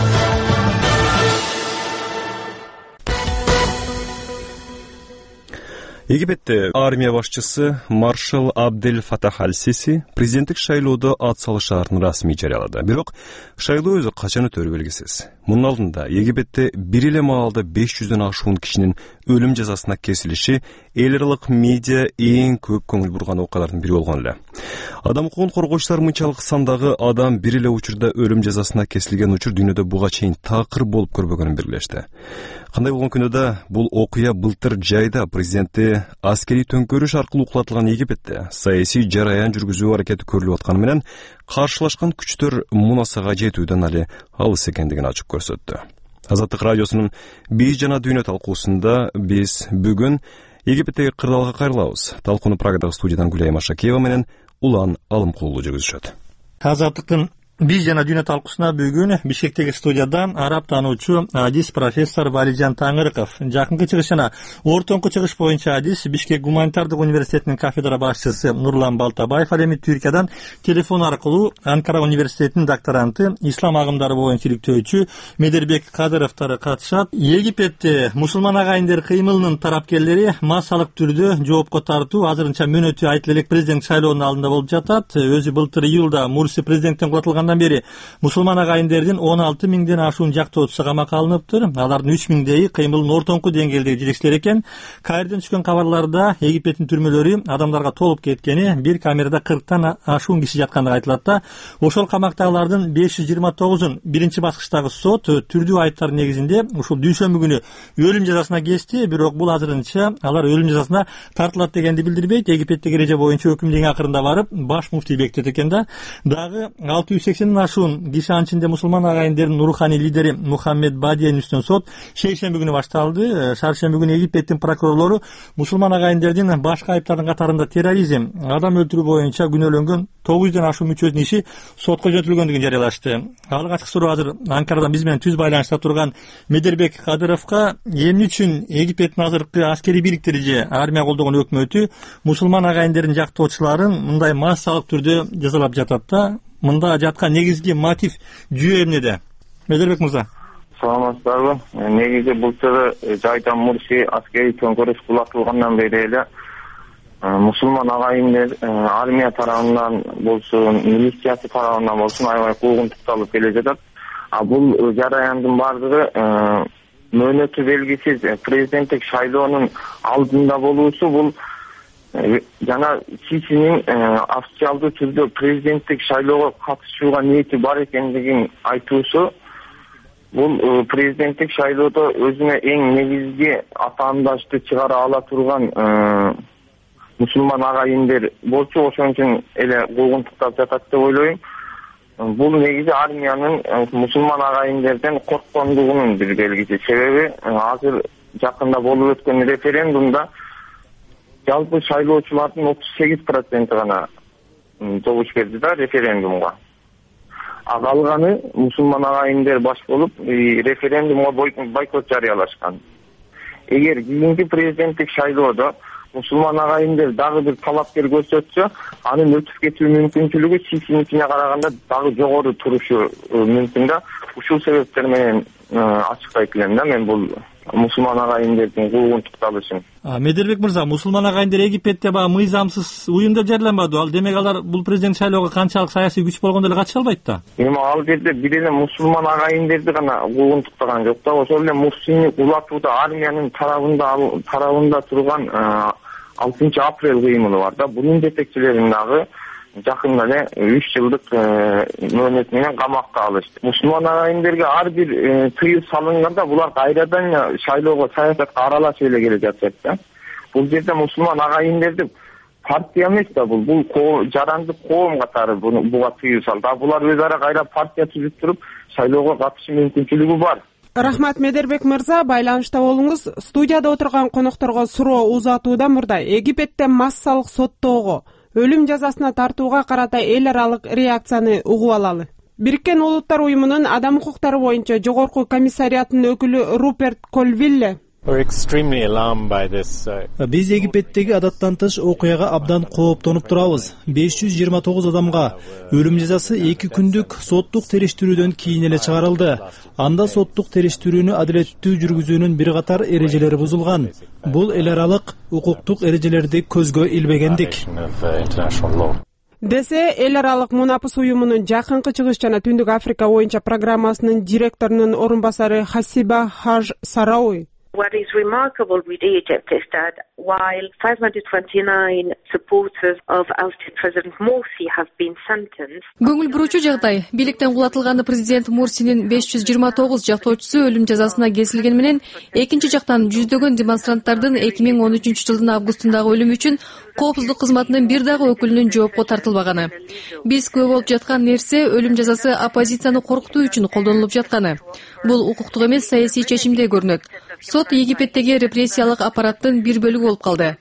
F: Египетте армия башчысы маршал Абдель Фатах аль-Сиси президенттик шайлоодо ат салышаарын расмий жарыялады. Бирок шайлоо өзү качан өтөрү белгисиз. Мунун алдында Египетте бир эле маалда беш жүздөн ашуун кишинин өлүм жазасына кесилиши эл аралык медиа эң көп көңүл бурган окуялардын бири болгон эле. Адам укугун коргоочулар мынчалык сандагы адам бир эле учурда өлүм жазасына кесилген учур дүйнөдө буга чейин такыр болуп көрбөгөнүн белгилешти. Кандай болгон күндө да бул окуя былтыр жайда президентти аскерий төңкөрүш аркылуу кулатылган Египетте саясий жараян жүргүзүү аракети көрүлүп атканы менен каршылашкан күчтөр мунасага жетүүдөн али алыс экендигин ачык көрсөттү. Азаттык радиосунун биз жана дүйнө талкуусунда биз бүгүн Египеттеги кырдаалга кайрылабыз. Талкууну Прагадагы студиядан Гүлайым Ашакиева менен Улан Алымкулуу жүргүзүшөт.
V: Азаттыктын биз жана дүйнө талкуусуна бүгүн Бишкектеги студиядан араб таануучу адис профессор Валиджан Таңырыков, жакынкы чыгыш жана ортоңку чыгыш боюнча адис Бишкек гуманитардык университетинин кафедра башчысы Нурлан Балтабаев, ал эми Түркиядан телефон аркылуу Анкара университетинин докторанты, ислам агымдары боюнча иликтөөчү Медербек Кадыровдор катышат. Египетте мусулман агайындар кыймылынын тарапкерлери массалык түрдө жоопко тартуу азырынча мөөнөтү айтылып элек президент шайлоонун алдында болуп жатат. Өзү былтыр июлда Мурси президенттен кулатылган бери мусулман агайындардын он алты миңден ашуун жактоочусу камакка алыныптыр. Алардын үч миңдеи кыймылдын ортоңку деңгээлдеги жетекчилер экен. Каирден түшкөн кабарларда Египеттин түрмөлөрү адамдарга толуп кеткени, бир камерада кырктан ашуун киши жаткандыгы айтылат да. Ошол камактагылардын беш жүз жыйырма тогузун биринчи баскычтагы сот түрдүү айыптар негизинде ушул дүйшөмбү күнү өлүм жазасына кести, бирок бул азырынча алар өлүм жазасына тартылат дегенди билдирбейт. Египеттеги эреже боюнча өкүмдүн эң акырында барып баш муфтий бекитет экен да. Дагы алты жүз сексен ашуун киши анчинде мусулман агайындардын руханий лидери Мухаммед Бадиенин үстүнөн сот шейшемби күнү башталды. Шаршемби күнү Египеттин прокурорлору мусулман агайындардын башка айыптардын катарында терроризм, адам өлтүрүү боюнча күнөөлөнгөн тогуз жүздөн ашуун мүчөсүнүн иши сотко жөнөтүлгөндүгүн жарыялашты. Алык ачык суроо азыр Анкарадан биз менен түз байланышта турган Медербек Кадыровго эмне үчүн Египеттин азыркы аскерий бийликтери же армия колдогон өкмөтү мусулман агайындардын жактоочуларын мындай массалык түрдө жазалап жатат да? Мында жаткан негизги мотив жүйө эмнеде? Медербек мырза.
O: Саламатсыздарбы? Негизи былтыр жайда Мурси аскерий төңкөрүш кулатылгандан бери эле мусулман агайындар армия тарабынан болсун, милициясы тарабынан болсун аябай куугунтукталып келе жатат. А бул жараяндын бардыгы мөөнөтү белгисиз президенттик шайлоонун алдында болуусу, бул жана Сисинин официалдуу түрдө президенттик шайлоого катышууга ниети бар экендигин айтуусу, бул президенттик шайлоодо өзүнө эң негизги атаандашты чыгара ала турган мусулман агайындар болчу, ошон үчүн эле куугунтуктап жатат деп ойлойм. Бул негизи армиянын мусулман агайындардан корккондугунун бир белгиси. Себеби азыр жакында болуп өткөн референдумда жалпы шайлоочулардын отуз сегиз проценти гана добуш берди да референдумга. А калганы мусулман агайындар баш болуп референдумга бойкот жарыялашкан. Эгер кийинки президенттик шайлоодо мусулман агайындар дагы бир талапкер көрсөтсө, анын өтүп кетүү мүмкүнчүлүгү Сисиникине караганда дагы жогору турушу мүмкүн да. Ушул себептер менен ачыктайт элем да мен бул мусулман агайындардын куугунтукталышын.
V: Медербек мырза, мусулман агайындар Египетте баягы мыйзамсыз уюм деп жарыяланбады. Ал демек алар бул президент шайлоого канчалык саясий күч болгондо эле катыша албайт да.
O: Эми ал жерде бир эле мусулман агайындарды гана куугунтуктаган жок да. Ошол эле муфтийни улатууда армиянын тарабында тарабында турган алтынчы апрель кыймылы бар да. Бунун жетекчилерин дагы жакында эле үч жылдык мөөнөт менен камакка алышты. Мусулман агайындерге ар бир тыюу салынганда булар кайрадан шайлоого, саясатка аралашып эле келе жатышат да. Бул жерде мусулман агайындерди партия эмес да, бул бул жарандык коом катары буга тыюу салды. А булар өз ара кайра партия түзүп туруп шайлоого катышуу мүмкүнчүлүгү бар.
G: Рахмат Медербек мырза, байланышта болуңуз. Студияда отурган конокторго суроо узатуудан мурда Египетте массалык соттоого, өлүм жазасына тартууга карата эл аралык реакцияны угуп алалы. Бириккен Улуттар уюмунун адам укуктары боюнча жогорку комиссариатынын өкүлү Руперт Колвилле
B: биз Египеттеги адаттан тыш окуяга абдан кооптонуп турабыз. беш жүз жыйырма тогуз адамга өлүм жазасы эки күндүк соттук териштирүүдөн кийин эле чыгарылды. Анда соттук териштирүүнү адилеттүү жүргүзүүнүн бир катар эрежелери бузулган. Бул эл аралык укуктук эрежелерди көзгө илбегендик.
G: Десе, эл аралык Мунапыс уюмунун жакынкы чыгыш жана Түндүк Африка боюнча программасынын директорунун орун басары Хасиба Хаж Сарауи.
H: What is remarkable with Egypt is that while five hundred twenty-nine supporters of ousted President Morsi have been sentenced.
W: Көңүл буруучу жагдай, бийликтен кулатылган президент Мурсинин беш жүз жыйырма тогуз жактоочусу өлүм жазасына кесилгени менен, экинчи жактан жүздөгөн демонстранттардын эки миң он үчүнчү жылдын августундагы өлүмү үчүн коопсуздук кызматынын бир дагы өкүлүнүн жоопко тартылбаганы. Биз күбө болуп жаткан нерсе өлүм жазасы оппозицияны коркутуу үчүн колдонулуп жатканы. Бул укуктук эмес, саясий чечимдей көрүнөт. Сот Египеттеги репрессиялык аппараттын бир бөлүгү болуп калды.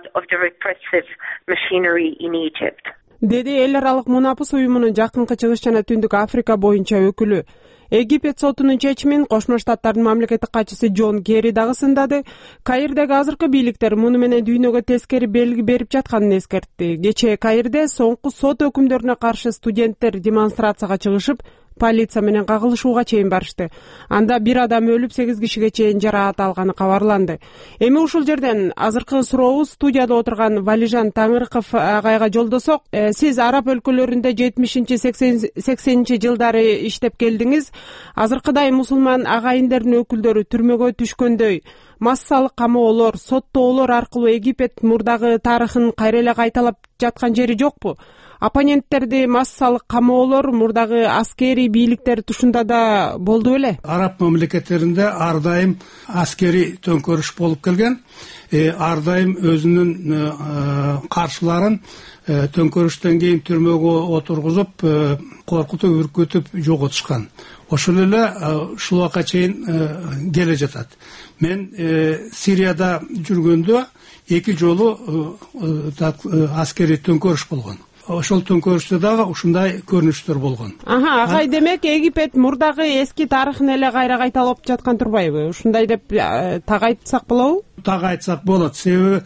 G: Деди эл аралык Мунапыс уюмунун жакынкы чыгыш жана Түндүк Африка боюнча өкүлү. Египет сотунун чечимин Кошмо Штаттардын мамлекеттик катчысы Джон Керри дагы сындады. Каирдеги азыркы бийликтер муну менен дүйнөгө тескери белги берип жатканын эскертти. Кечээ Каирде соңку сот өкүмдөрүнө каршы студенттер демонстрацияга чыгышып, полиция менен кагылышууга чейин барышты. Анда бир адам өлүп, сегиз кишиге чейин жараат алганы кабарланды. Эми ушул жерден азыркы сурообуз студияда отурган Валижан Таңырков агайга жолдосок. Э, сиз араб өлкөлөрүндө жетимишинчи сексенинчи жылдары иштеп келдиңиз. Азыркыдай мусулман агайындардын өкүлдөрү түрмөгө түшкөндөй массалык камоолор, соттоолор аркылуу Египет мурдагы тарыхын кайра эле кайталап жаткан жери жокпу? Оппоненттерди массалык камоолор мурдагы аскерий бийликтер тушунда да болду беле?
X: Араб мамлекеттеринде ар дайым аскерий төңкөрүш болуп келген. Ар дайым өзүнүн каршыларын төңкөрүштөн кийин түрмөгө отургузуп, коркутуп, үркүтүп жоготушкан. Ошол эле ушул убакка чейин келе жатат. Мен Сирияда жүргөндө эки жолу аскерий төңкөрүш болгон. Ошол төңкөрүштө дагы ушундай көрүнүштөр болгон.
G: Аха, агай, демек Египет мурдагы эски тарыхын эле кайра кайталап жаткан турбайбы? Ушундай деп так айтсак болобу?
X: Так айтсак болот. Себеби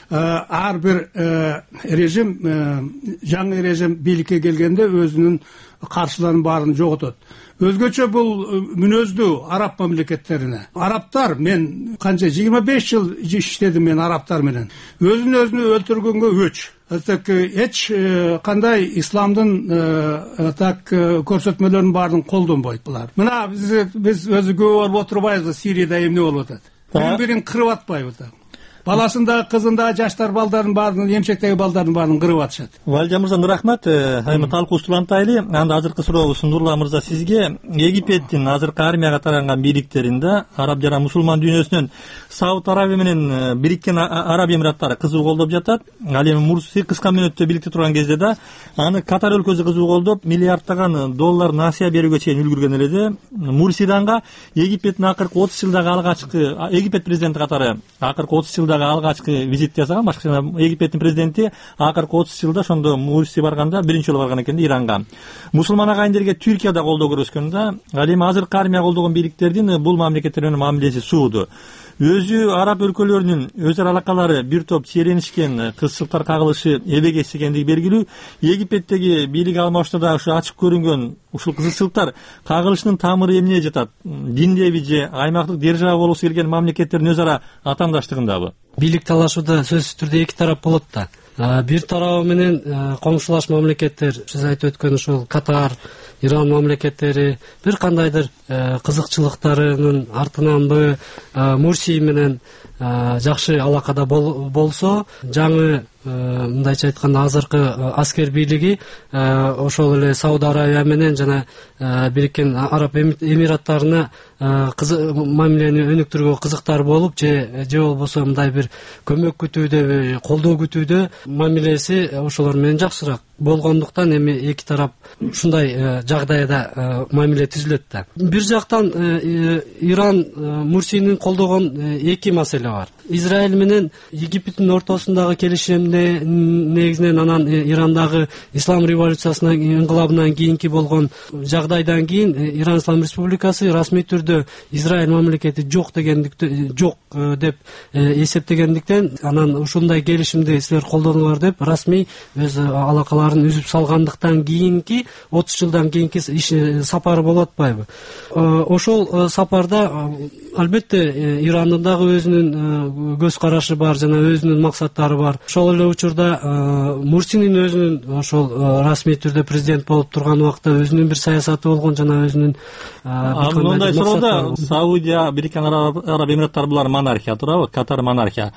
X: ар бир режим, жаңы режим бийликке келгенде өзүнүн каршыларын баарын жоготот. Өзгөчө бул мүнөздүү араб мамлекеттерине. Арабтар, мен канча жыйырма беш жыл иштедим мен арабтар менен. Өзүн өзүнү өлтүргөнгө өч. Так эч кандай исламдын так көрсөтмөлөрүнүн баарын колдонбойт булар. Мына биз биз өзү көп болуп отурбайбыз, Сирияда эмне болуп атат. Бири-бирин кырып атпайбы да. Баласын да, кызын да, жаштар балдарын баарын, эмчектеги балдарын баарын кырып атышат.
V: Валжа мырза, рахмат. Айма талкуу устулантайлы. Анда азыркы сурообуз Нурла мырза сизге. Египеттин азыркы армияга таранган бийликтеринде араб жана мусулман дүйнөсүнөн Сауд Арабия менен Бириккен Араб Эмираттары кызуу колдоп жатат. Ал эми Мурси кыска мөөнөттө бийликте турган кезде да аны Катар өлкөсү кызуу колдоп, миллиардтаган доллар насыя берүүгө чейин үлгүргөн эле де. Мурсиданга Египеттин акыркы отуз жылдагы алгачкы Египет президенти катары акыркы отуз жылда алгачкы визит жасаган. Башкача Египеттин президенти акыркы отуз жылда ошондо Мурси барганда биринчи жолу барган экен Иранга. Мусулман агайындерге Түркияда колдоо көрсөткөн да. Ал эми азыркы армия колдогон бийликтердин бул мамлекеттер менен мамилеси сууда. Өзү араб өлкөлөрүнүн өз ара алакалары бир топ чиеленишкен, кызчылыктар кагылышы эбегес экендиги белгилүү. Египеттеги бийлик алмашууда да ушу ачык көрүнгөн ушул кызчылыктар кагылышынын тамыры эмне жатат? Диндеби же аймактык держава болгусу келген мамлекеттердин өз ара атаандаштыгындабы?
Y: Бийлик талашууда сөзсүз түрдө эки тарап болот да.
C: бир тарабы менен коңшулаш мамлекеттер, сиз айтып өткөн ушул Катар, Иран мамлекеттери бир кандайдыр кызыкчылыктарынын артынанбы Мурси менен жакшы алакада болсо, жаңы мындайча айтканда азыркы аскер бийлиги ошол эле Сауд Аравия менен жана Бириккен Араб Эмираттарына мамилени өнүктүрүүгө кызыктар болуп, же же болбосо мындай бир көмөк күтүүдө, колдоо күтүүдө мамилеси ошолор менен жакшыраак болгондуктан эми эки тарап ушундай жагдайда мамиле түзүлөт да. Бир жактан Иран Мурсинин колдогон эки маселе бар. Израиль менен Египеттин ортосундагы келишимде негизинен анан Ирандагы ислам революциясынан, инкылабынан кийинки болгон жагдайдан кийин Иран Ислам Республикасы расмий түрдө Израиль мамлекети жок дегендиктен жок деп эсептегендиктен анан ушундай келишимди силер колдонуңар деп расмий өз алакаларын үзүп салгандыктан кийинки отуз жылдан кийинки сапары болуп атпайбы? Ошол сапарда албетте Ирандын дагы өзүнүн көз карашы бар жана өзүнүн максаттары бар. Ошол эле учурда Мурсинин өзүнүн ошол расмий түрдө президент болуп турган убакта өзүнүн бир саясаты болгон жана өзүнүн
V: мындай суроодо Саудия, Бириккен Араб Эмираттары булар монархия турабы? Катар монархия.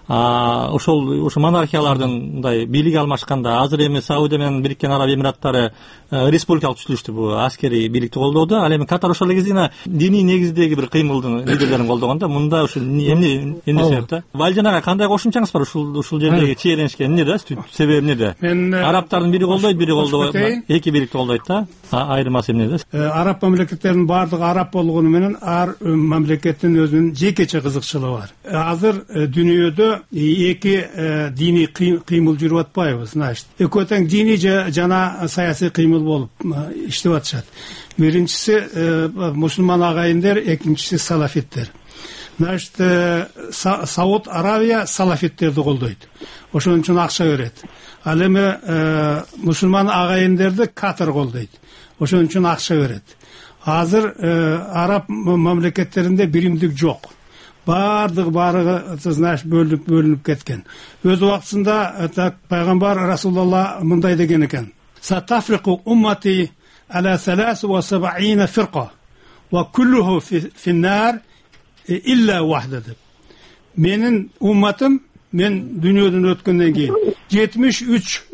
V: Ошол ошо монархиялардын мындай бийлик алмашканда азыр эми Саудия менен Бириккен Араб Эмираттары республикалык түзүлүштү, бул аскерий бийликти колдоду. Ал эми Катар ошол кезде диний негиздеги бир кыймылдын лидерлерин колдогон да. Мында ушул эмне эмне себеп да? Валжанага кандай кошумчаңыз бар ушул ушул жердеги чиеленишке? Эмне да? Себеби эмне да? Арабтардын бири колдойт, бири колдобойт. Эки бийликти колдойт да. Айырмасы эмне да?
X: Араб мамлекеттеринин баардыгы араб болгону менен ар мамлекеттин өзүнүн жекече кызыкчылыгы бар. Азыр дүйнөдө эки диний кыймыл жүрүп атпайбы, значит. Экөө тең диний жана саясий кыймыл болуп иштеп атышат. Биринчиси мусулман агайындар, экинчиси салафиттер. Значит, Сауд Аравия салафиттерди колдойт. Ошон үчүн акча берет. Ал эми мусулман агайындарды Катар колдойт. Ошон үчүн акча берет. Азыр араб мамлекеттеринде биримдик жок. Бардыгы барыгы, знаешь, бөлүнүп бөлүнүп кеткен. Өз убактысында пайгамбар Расулулла мындай деген экен: "Сатафрику уммати аля салас ва саб'ина фирqa ва куллуху фин-нар илля вахда" деп. Менин умматым, мен дүйнөдөн өткөндөн кийин жетимиш үч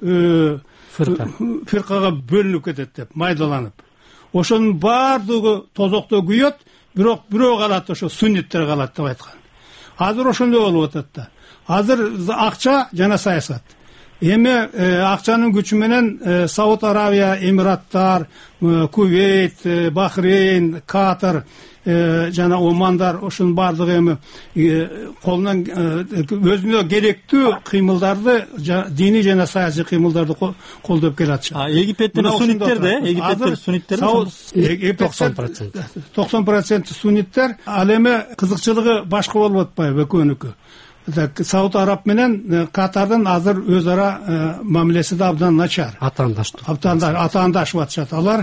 X: фиркага бөлүнүп кетет деп, майдаланып. Ошонун бардыгы тозокто күйөт, бирок бирөө калат, ошо сунниттер калат деп айткан. Азыр ошондой болуп атат да. Азыр акча жана саясат. Эми акчанын күчү менен Сауд Аравия, Эмираттар, Кувейт, Бахрейн, Катар жана Омандар ошонун бардыгы эми колунан өзүнө керектүү кыймылдарды, диний жана саясий кыймылдарды колдоп келатышат.
V: Египеттин сунниттер да, Египеттин сунниттер
X: токсон процент. токсон процент сунниттер. Ал эми кызыкчылыгы башка болуп атпайбы экөөнүкү? Сауд Араб менен Катардын азыр өз ара мамилеси да абдан начар.
C: Атаандашты.
X: Атаандашып атышат. Алар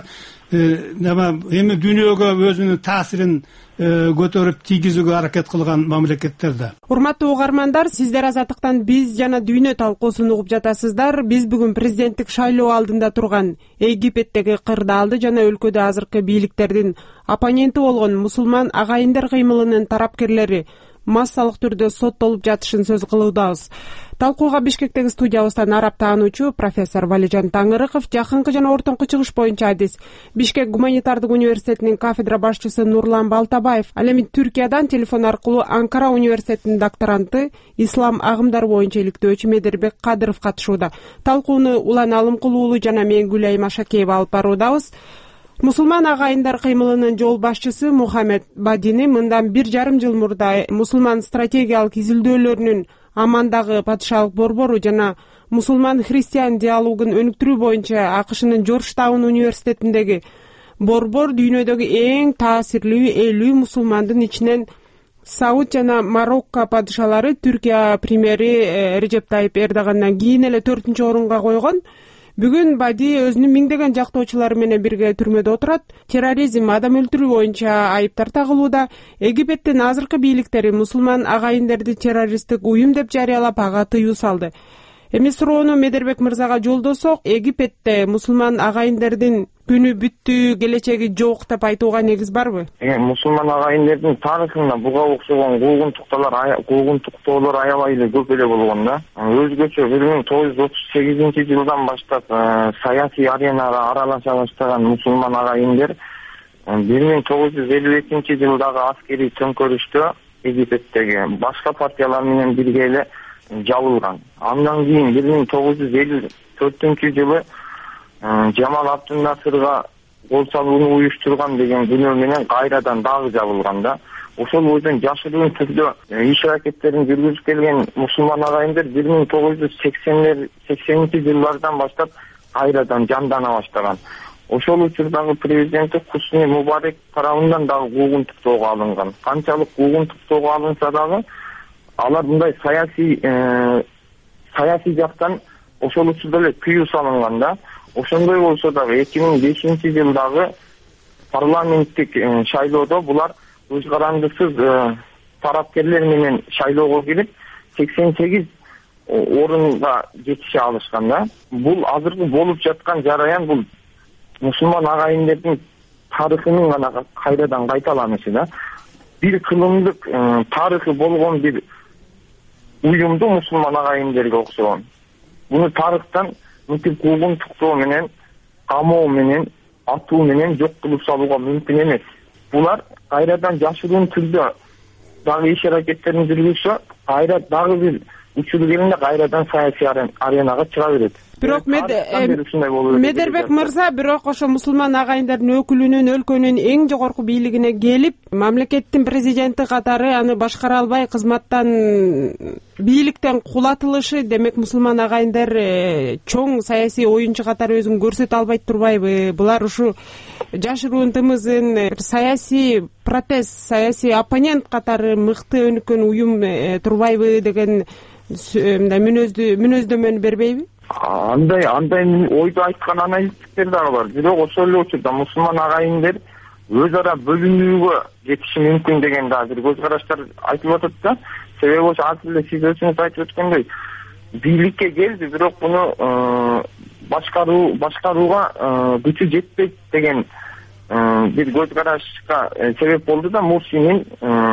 X: эми дүйнөгө өзүнүн таасирин көтөрүп тийгизүүгө аракет кылган мамлекеттер да.
G: Урматтуу угармандар, сиздер Азаттыктан биз жана дүйнө талкуусун угуп жатасыздар. Биз бүгүн президенттик шайлоо алдында турган Египеттеги кырдаалды жана өлкөдө азыркы бийликтердин оппоненти болгон мусулман агайындар кыймылынын тарапкерлери массалык түрдө соттолуп жатышын сөз кылуудабыз. Талкууга Бишкектеги студиябыздан араб таануучу профессор Валижан Таңырыков, жакынкы жана ортоңку чыгыш боюнча адис, Бишкек гуманитардык университетинин кафедра башчысы Нурлан Балтабаев, ал эми Түркиядан телефон аркылуу Анкара университетинин докторанты, ислам агымдары боюнча иликтөөчү Медербек Кадыров катышууда. Талкууну Улан Алымкулуулу жана мен Гүлайым Ашакеева алып баруудабыз. Мусулман агайындар кыймылынын жол башчысы Мухаммед Бадини мындан бир жарым жыл мурда мусулман стратегиялык изилдөөлөрүнүн Амандагы падышалык борбору жана мусулман христиан диалогун өнүктүрүү боюнча АКШнын Жоржтаун университетиндеги борбор дүйнөдөгү эң таасирлүү элүү мусулмандын ичинен Сауд жана Марокко падышалары Түркия премьери Режеп Тайип Эрдогандан кийин эле төртүнчү орунга койгон. Бүгүн Бади өзүнүн миңдеген жактоочулары менен бирге түрмөдө отурат. Терроризм, адам өлтүрүү боюнча айыптар тагылууда. Египеттин азыркы бийликтери мусулман агайындарды террористтик уюм деп жарыялап ага тыюу салды. эми суроону Медербек мырзага жолдосок, Египетте мусулман агайындардын күнү бүттү, келечеги жок деп айтууга негиз барбы?
O: Мусулман агайындардын тарыхында буга окшогон куугунтуктуулар куугунтуктоолор аябай эле көп эле болгон да. Өзгөчө бир миң тогуз жүз отуз сегизинчи жылдан баштап саясий аренага аралаша баштаган мусулман агайындар бир миң тогуз жүз элүү экинчи жылдагы аскерий төңкөрүштө Египеттеги башка партиялар менен бирге эле жабылган. Андан кийин бир миң тогуз жүз элүү төртүнчү жылы Жамал Абдунасырга кол салууну уюштурган деген күнөө менен кайрадан дагы жабылган да. Ошол бойдон жашыруун түрдө иш аракеттерин жүргүзүп келген мусулман агайындар бир миң тогуз жүз сексенинчи жылдардан баштап кайрадан жандана баштаган. Ошол учурдагы президенти Хусни Мубарек тарабынан дагы куугунтуктоого алынган. Канчалык куугунтуктоого алынса дагы алар мындай саясий саясий жактан ошол учурда эле тыюу салынган да. Ошондой болсо дагы эки миң бешинчи жылдагы парламенттик шайлоодо булар өз карандысыз тарапкерлер менен шайлоого кирип сексен сегиз орунга жетише алышкан да. Бул азыркы болуп жаткан жараян бул мусулман агайындардын тарыхынын гана кайрадан кайталанышы да. Бир кылымдык тарыхы болгон бир уюмду мусулман агайындарга окшогон. Буну тарыхтан мынтип куугунтуктоо менен, камоо менен, атуу менен жок кылып салууга мүмкүн эмес. Булар кайрадан жашыруун түрдө дагы иш аракеттерин жүргүзсө, кайра дагы бир учур келгенде кайрадан саясий аренага чыга берет.
G: Бирок Медербек мырза, бирок ошо мусулман агайындардын өкүлүнүн өлкөнүн эң жогорку бийлигине келип, мамлекеттин президенти катары аны башкара албай кызматтан бийликтен кулатылышы, демек мусулман агайындар чоң саясий оюнчу катары өзүн көрсөтө албайт турбайбы? Булар ушу жашыруун тымызын саясий протест, саясий оппонент катары мыкты өнүккөн уюм турбайбы деген мүнөздөмөнү бербейби?
O: Андай андай ойду айткан аналитиктер дагы бар. Бирок ошол эле учурда мусулман агайындар өз ара бөлүнүүгө жетиши мүмкүн деген дагы бир көз караштар айтылып атат да. Себеби ошо азыр эле сиз өзүңүз айтып өткөндөй бийликке келди, бирок муну башкаруу башкарууга күчү жетпейт деген бир көз карашка себеп болду да Мурсинин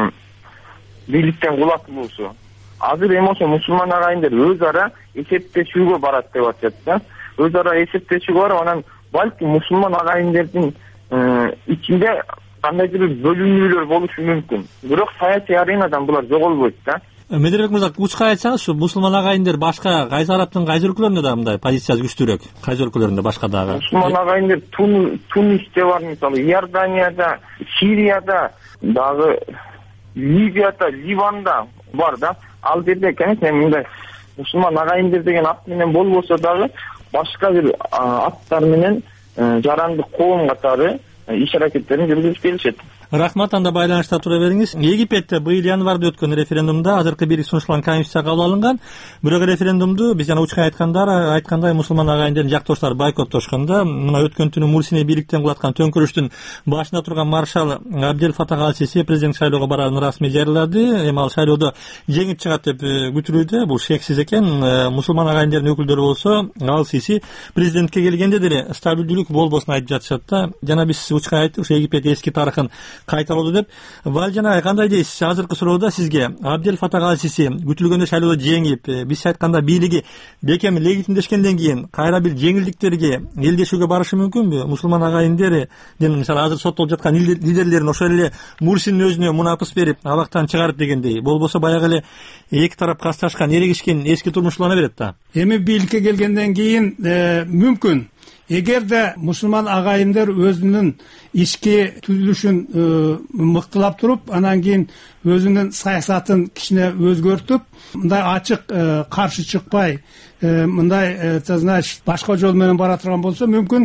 O: бийликтен кулатылуусу. Азыр эми ошо мусулман агайындар өз ара эсептешүүгө барат деп атышат да. Өз ара эсептешүүгө барып, анан балки мусулман агайындардын ичинде кандайдыр бир бөлүнүүлөр болушу мүмкүн. Бирок саясий аренадан булар жоголбойт да.
V: Медербек мырза, учка айтсаңыз, ушу мусулман агайындар башка кайсы араптын кайсы өлкөлөрүндө да мындай позициясы күчтүүрөөк? Кайсы өлкөлөрүндө башка дагы?
O: Мусулман агайындар Тунисте бар, мисалы, Иорданияда, Сирияда, дагы Ливияда, Ливанда бар да. Ал жерде, конечно, мындай мусулман агайындар деген ат менен болбосо дагы башка бир аттар менен жарандык коом катары иш аракеттерин жүргүзүп келишет.
V: Рахмат, анда байланышта тура бериңиз. Египетте быйыл январда өткөн референдумда азыркы бир сунушталган конституция кабыл алынган. Бирок референдумду биз жана учка айткандар айткандай мусулман агайындардын жактоштору бойкоттошкон да. Мына өткөн түнү Мурсини бийликтен кулаткан төңкөрүштүн башында турган маршал Абдель Фатах аль-Сиси президент шайлоого барарын расмий жарыялады. Эми ал шайлоодо жеңип чыгат деп күтүлүүдө. Бул шексиз экен. Мусулман агайындардын өкүлдөрү болсо аль-Сиси президентке келгенде деле стабилдүүлүк болбосун айтып жатышат да. Жана биз учка айттык, ушу Египет эски тарыхын кайталоодо деп. Валжана кандай дейсиз? Азыркы суроодо сизге Абдель Фатах аль-Сиси күтүлгөндө шайлоодо жеңип, биз айтканда бийлиги бекем легитимдешкенден кийин кайра бир жеңилдиктерге, элдешүүгө барышы мүмкүнбү? Мусулман агайындары, мисалы азыр соттолуп жаткан лидерлерин ошол эле Мурсинин өзүнө мунапыс берип, абактан чыгарып дегендей. Болбосо баягы эле эки тарап касташкан, эрегишкен эски турмуш улана берет да.
X: Эми бийликке келгенден кийин мүмкүн. Эгерде мусулман агайындар өзүнүн ички түзүлүшүн мыктылап туруп, анан кийин өзүнүн саясатын кичине өзгөртүп, мындай ачык каршы чыкпай, мындай значит башка жол менен бара турган болсо, мүмкүн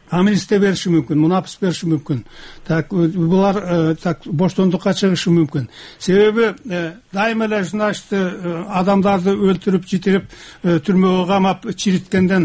X: амнистия бериши мүмкүн, мунапыс бериши мүмкүн. Так булар так боштондукка чыгышы мүмкүн. Себеби дайыма эле значит адамдарды өлтүрүп, житирип, түрмөгө камап, чириткенден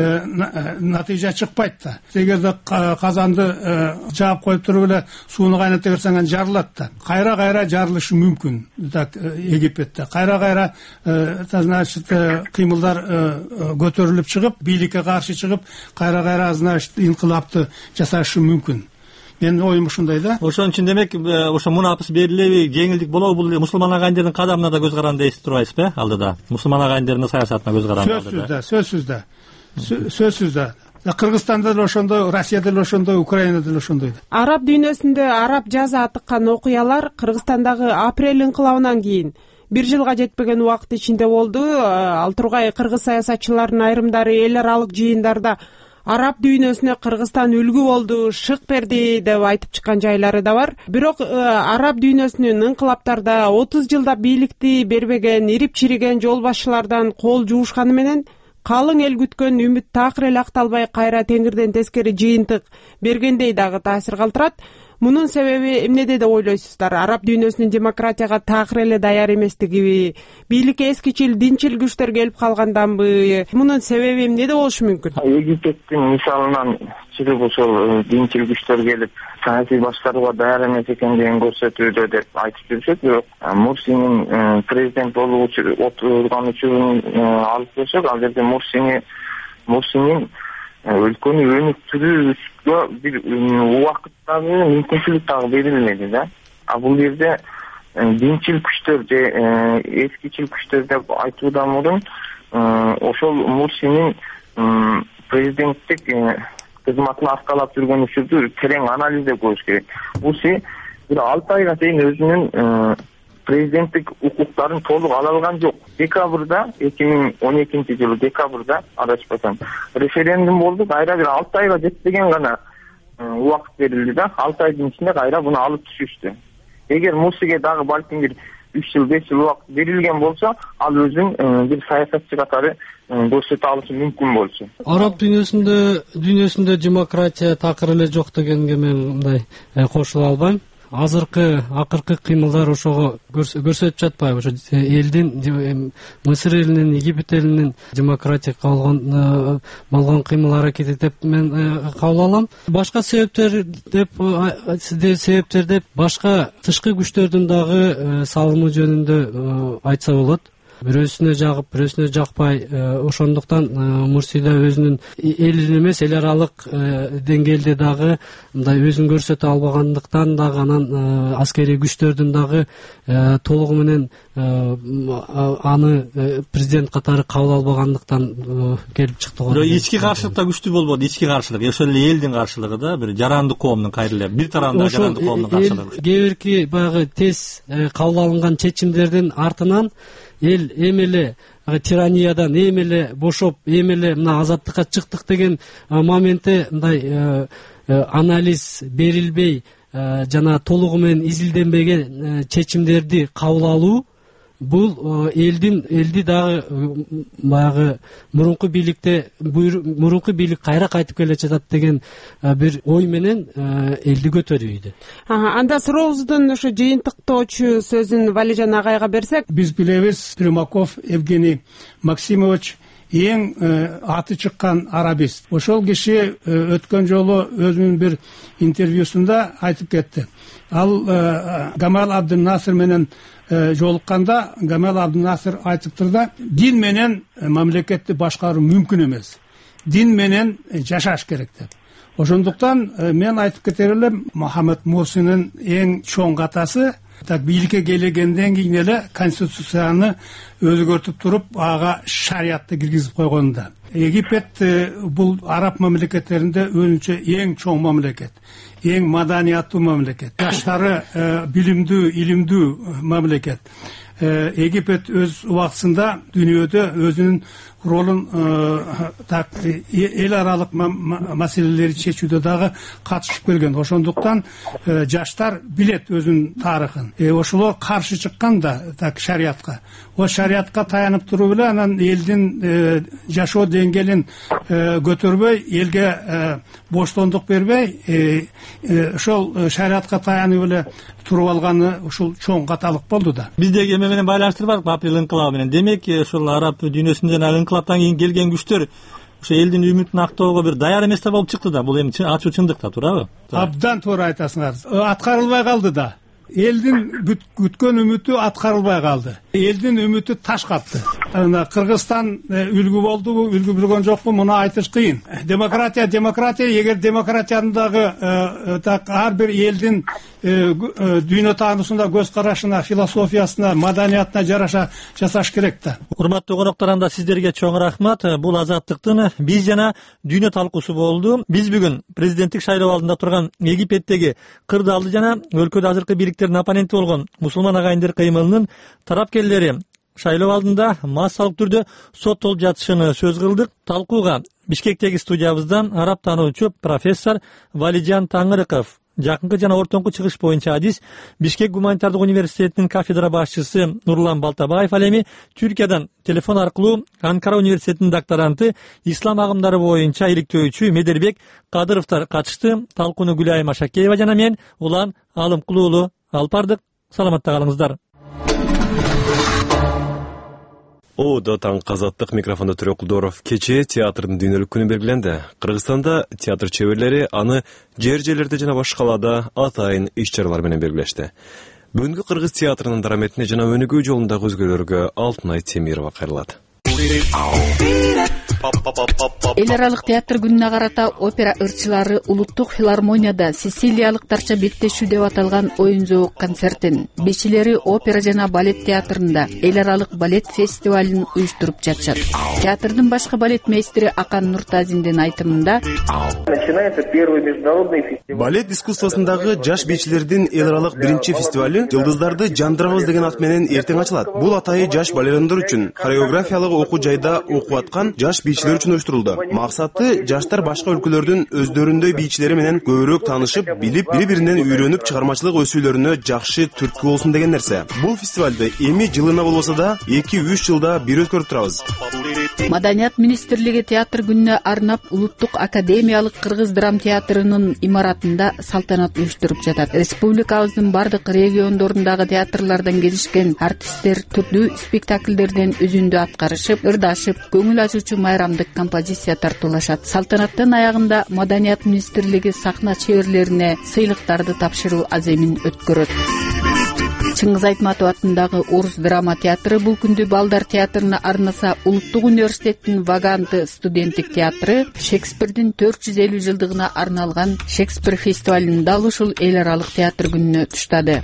X: натыйжа чыкпайт да. Эгерде казанды жаап коюп туруп эле сууну кайната берсең анан жарылат да. Кайра-кайра жарылышы мүмкүн. Так Египетте кайра-кайра значит кыймылдар көтөрүлүп чыгып, бийликке каршы чыгып, кайра-кайра значит инкылапты жасашы мүмкүн. Менин оюм ушундай да.
V: Ошон үчүн демек ошо мунапыс берилеби, жеңилдик болобу, бул мусулман агайындардын кадамына да көз каранды эсип турбайсызбы алдыда? Мусулман агайындардын саясатына көз каранды алдыда.
X: Сөзсүз да, сөзсүз да. Сөзсүз да. Кыргызстанда деле ошондой, Россияда деле ошондой, Украинада деле ошондой.
G: Араб дүйнөсүндө араб жазы атыккан окуялар Кыргызстандагы апрель инкылабынан кийин бир жылга жетпеген убакыт ичинде болду. Ал тургай кыргыз саясатчыларынын айрымдары эл аралык жыйындарда араб дүйнөсүнө Кыргызстан үлгү болду, шык берди деп айтып чыккан жайлары да бар. Бирок араб дүйнөсүнүн инкылаптарда отуз жылда бийликти бербеген, ирип чириген жол башчылардан кол жуушканы менен калың эл күткөн үмүт такыр эле акталбай кайра теңирден тескери жыйынтык бергендей дагы таасир калтырат. Мунун себеби эмнеде деп ойлойсуздар? Араб дүйнөсүнүн демократияга такыр эле даяр эместигиби, бийликке эскичил динчил күчтөр келип калганданбы? Мунун себеби эмнеде болушу мүмкүн?
O: Египеттин мисалынан чыгып ошол динчил күчтөр келип саясий башкарууга даяр эмес экендигин көрсөтүүдө деп айтып жүрүшөт. Бирок Мурсинин президент болуп отурган учурун алып келсек, ал жерде Мурсини Мурсинин өлкөнү өнүктүрүүгө бир убакыттагы мүмкүнчүлүк дагы берилмеди да. А бул жерде динчил күчтөр же эскичил күчтөр деп айтуудан мурун ошол Мурсинин президенттик кызматын аткалап жүргөн учурду терең анализдеп көрүш керек. Мурси бир алты айга чейин өзүнүн президенттик укуктарын толук ала алган жок. Декабрда эки миң он экинчи жылы декабрда адашпасам референдум болду. Кайра бир алты айга жетпеген гана убакыт берилди да. алты айдын ичинде кайра буну алып түшүштү. Эгер Мурсиге дагы балким бир үч жыл беш жыл убакыт берилген болсо, ал өзүн бир саясатчы катары көрсөтө алышы мүмкүн болчу.
C: Араб дүйнөсүндө дүйнөсүндө демократия такыр эле жок дегенге мен мындай кошула албайм. Азыркы акыркы кыймылдар ошого көрсөтүп жатпайбы? Ошо элдин, Мысыр элинин, Египет элинин демократия болгон болгон кыймыл аракети деп мен кабыл алам. Башка себептер деп себептер деп башка тышкы күчтөрдүн дагы салымы жөнүндө айтса болот. Бирөөсүнө жагып, бирөөсүнө жакпай, ошондуктан Мурсида өзүнүн элин эмес, эл аралык деңгээлде дагы мындай өзүн көрсөтө албагандыктан дагы, анан аскерий күчтөрдүн дагы толугу менен аны президент катары кабыл албагандыктан келип чыкты го.
V: Ички каршылык да күчтүү болбоду, ички каршылык. Ошол эле элдин каршылыгы да, бир жарандык коомдун кайрылып, бир тарабында жарандык коомдун каршылыгы. Кээ
C: бирки баягы тез кабыл алынган чечимдердин артынан эл эми эле тираниядан эми эле бошоп, эми эле мына азаттыкка чыктык деген моментте мындай анализ берилбей, жана толугу менен изилденбеген чечимдерди кабыл алуу, бул элдин элди дагы баягы мурунку бийликте мурунку бийлик кайра кайтып келе жатат деген бир ой менен элди көтөрүүйдү.
G: Анда сурообуздун ошо жыйынтыктоочу сөзүн Валижан агайга берсек,
X: биз билебиз, Примаков Евгений Максимович эң аты чыккан арабист. Ошол киши өткөн жолу өзүнүн бир интервьюсунда айтып кетти. Ал Гамал Абдел Насыр менен жолукканда Гамал Абдел Насыр айтыптыр да, дин менен мамлекетти башкаруу мүмкүн эмес. Дин менен жашаш керек деп. Ошондуктан мен айтып кетер элем, Мухаммед Мурсинин эң чоң катасы так бийликке келгенден кийин эле конституцияны өзгөртүп туруп, ага шариятты киргизип койгонда. Египет бул араб мамлекеттеринде өзүнчө эң чоң мамлекет, эң маданияттуу мамлекет, жаштары билимдүү, илимдүү мамлекет. Египет өз убактысында дүйнөдө өзүнүн ролун так эл аралык маселелерди чечүүдө дагы катышып келген. Ошондуктан жаштар билет өзүнүн тарыхын. Ошолор каршы чыккан да так шариятка. О шариятка таянып туруп эле анан элдин жашоо деңгээлин көтөрбөй, элге боштондук бербей, ошол шариятка таянып эле туруп алганы ушул чоң каталык болду да.
V: Биздеги эме менен байланыштырып барбы апрель инкылабы менен? Демек, ушул араб дүйнөсүндө жана инкылаптан кийин келген күчтөр ошо элдин үмүтүн актоого бир даяр эмес да болуп чыкты да. Бул эми ачуу чындык да, туурабы?
X: Абдан туура айтасыңар. Аткарылбай калды да. Элдин күткөн үмүтү аткарылбай калды. Элдин үмүтү таш капты. Кыргызстан үлгү болдубу, үлгү болгон жокпу, муну айтыш кыйын. Демократия, демократия, эгер демократиянын дагы так ар бир элдин дүйнө таанысында көз карашына, философиясына, маданиятына жараша жасаш керек да.
V: Урматтуу коноктор, анда сиздерге чоң рахмат. Бул Азаттыктын биз жана дүйнө талкуусу болду. Биз бүгүн президенттик шайлоо алдында турган Египеттеги кырдаалды жана өлкөдө азыркы бийликтердин оппоненти болгон мусулман агайындар кыймылынын тарапкерлери шайлоо алдында массалык түрдө соттолуп жатышын сөз кылдык. Талкууга Бишкектеги студиябыздан араб таануучу профессор Валиджан Таңырыков, жакынкы жана ортоңку чыгыш боюнча адис Бишкек гуманитардык университетинин кафедра башчысы Нурлан Балтабаев, ал эми Түркиядан телефон аркылуу Анкара университетинин докторанты, ислам агымдары боюнча иликтөөчү Медербек Кадыровдор катышты. Талкууну Гүлайым Ашакеева жана мен Улан Алымкулуу уулу алып бардык. Саламатта калыңыздар.
F: О, да таңкы Азаттык, микрофонда Төрөк Кулдоров. Кечээ театрдын дүйнөлүк күнү белгиленди. Кыргызстанда театр чеберлери аны жер жерлерде жана башкаларда атайын иш-чаралар менен белгилешти. Бүгүнкү кыргыз театрынын дараметине жана өнүгүү жолундагы өзгөлөргө Алтынай Темирова кайрылат.
Q: Эл аралык театр күнүнө карата опера ырчылары улуттук филармонияда Сицилиялыктарча беттешүү деп аталган оюн зоок концертин, бешилери опера жана балет театрында эл аралык балет фестивалын уюштуруп жатышат. Театрдын башкы балет мейстери Акан Нуртазиндин айтымында,
E: балет искусствосундагы жаш бейчилердин эл аралык биринчи фестивалы Жылдыздарды жандырабыз деген ат менен эртең ачылат. Бул атайы жаш балериндар үчүн хореографиялык окуу жайда окуп аткан жаш бийчилер үчүн уюштурулду. Максаты жаштар башка өлкөлөрдүн өздөрүндөй бийчилери менен көбүрөөк таанышып, билип, бири-биринен үйрөнүп, чыгармачылык өсүүлөрүнө жакшы түрткү болсун деген нерсе. Бул фестивалды эми жылына болбосо да эки үч жылда бир өткөрүп турабыз.
Q: Маданият министрлиги театр күнүнө арнап улуттук академиялык кыргыз драм театрынын имаратында салтанат уюштуруп жатат. Республикабыздын бардык региондорундагы театрлардан келишкен артисттер түрдүү спектакльдерден үзүндү аткарышып, ырдашып, көңүл ачуучу майрамдык композиция тартуулашат. Салтанаттын аягында Маданият министрлиги сахна чеберлерине сыйлыктарды тапшыруу аземин өткөрөт. Чыңгыз Айтматов атындагы Орус драма театры бул күндү балдар театрына арнаса, улуттук университеттин Ваганты студенттик театры Шекспирдин төрт жүз элүү жылдыгына арналган Шекспир фестивалын дал ушул эл аралык театр күнүнө туштады.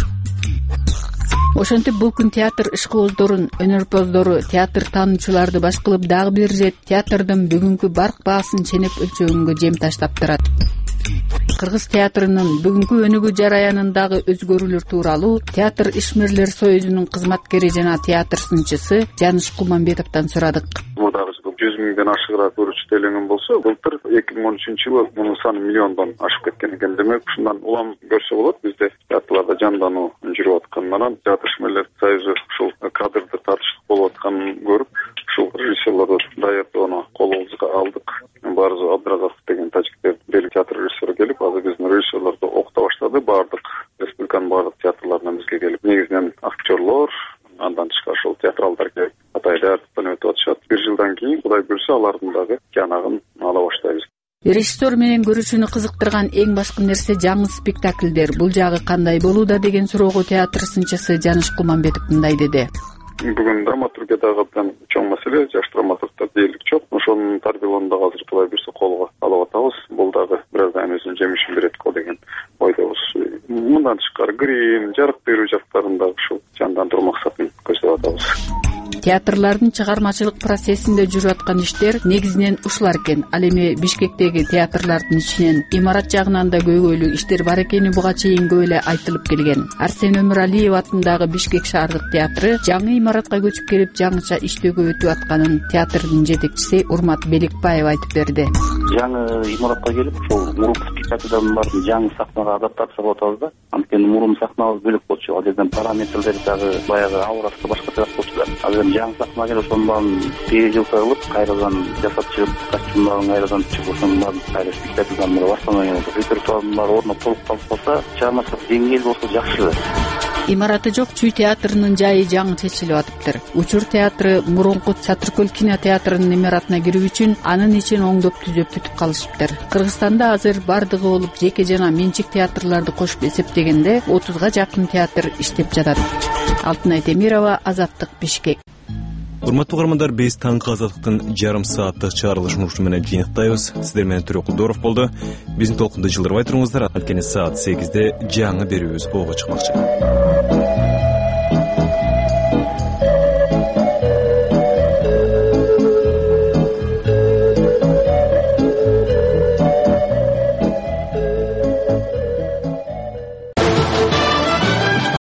Q: Ошентип бул күн театр ишкыбоздорун, өнөрпоздору, театр таануучуларды баш кылып дагы бир ирет театрдын бүгүнкү барк баасын ченеп өлчөгөнгө жем таштап турат. Кыргыз театрынын бүгүнкү өнүгүү жараянындагы өзгөрүүлөр тууралуу театр ишмерлер союзунун кызматкери жана театр сынчысы Жаныш Кулманбетовдон сурадык.
I: жүз миңден ашыгыраак көрүүчү теленген болсо, былтыр эки миң он үчүнчү жылы мунун саны миллиондон ашып кеткен экен. Демек, ушундан улам көрсө болот, бизде театрларда жандануу жүрүп атканынан театр ишмерлер союзу ушул кадрды тартыштык болуп атканын көрүп, ушул режиссерлорду даярдоону колубузга алдык. Барзу Абдразаков деген тажиктер дели театр режиссеру келип, азыр биздин режиссерлорду окута баштады. Бардык республиканын бардык театрларынан бизге келип, негизинен актерлор, андан тышкары ошол театралдар келип атайын даярдыктан өтүп атышат. Бир жылдан кийин Кудай буйрса алардын дагы киянагын ала баштайбыз.
Q: Режиссер менен көрүүчүнү кызыктырган эң башкы нерсе жаңы спектакльдер. Бул жагы кандай болууда деген суроого театр сынчысы Жаныш Кулманбетов мындай деди.
I: Бүгүн драматургиядагы абдан чоң маселе, жаш драматургдар дээрлик жок. Ошонун тарбиялоону дагы азыр Кудай буйрса колго алып атабыз. Бул дагы бир аздан өзүнүн жемишин берет го деген ойдобуз. Мындан тышкары грим, жарык берүү жактарында ушул жандандыруу максатын көздөп деп атабыз.
Q: Театрлардын чыгармачылык процессинде жүрүп аткан иштер негизинен ушулар экен. Ал эми Бишкектеги театрлардын ичинен имарат жагынан да көйгөйлүү иштер бар экени буга чейин көп эле айтылып келген. Арсен Өмүралиев атындагы Бишкек шаардык театры жаңы имаратка көчүп келип жаңыча иштөөгө өтүп атканын театрдын жетекчиси Урмат Белекбаев айтып берди.
D: Жаңы имаратка келип, ошол мурунку театрдын баарын жаңы сахнага адаптация кылып атабыз да. Анткени мурун сахнабыз бөлөк болчу. Ал жерден параметрлери дагы баягы аурасы башкача болчу да. Азыр жаңы сахнага келип ошонун баарын переделка кылып, кайрадан жасап чыгып, костюмдарын кайрадан чыгып, ошонун баарын кайра спектакльдан баштанан келип, репертуардын баары ордуна толуп калып калса, чыгармачылык деңгээли болсо жакшы.
Q: Имараты жок Чүй театрынын жайы жаңы чечилип атыптыр. Учур театры мурунку Чатыркөл кинотеатрынын имаратына кирүү үчүн анын ичин оңдоп түзөп бүтүп калышыптыр. Кыргызстанда азыр бардыгы болуп жеке жана менчик театрларды кошуп эсептегенде отузга жакын театр иштеп жатат. Алтынай Темирова, Азаттык, Бишкек.
F: Урматтуу угармандар, биз таңкы азаттыктын жарым сааттык чыгарылышын ушуну менен жыйынтыктайбыз. Сиздер менен Төрөк Кудоров болду. Биздин толкунду жылдырбай туруңуздар, анткени саат сегизде жаңы берүүбүз ого чыкмакчы.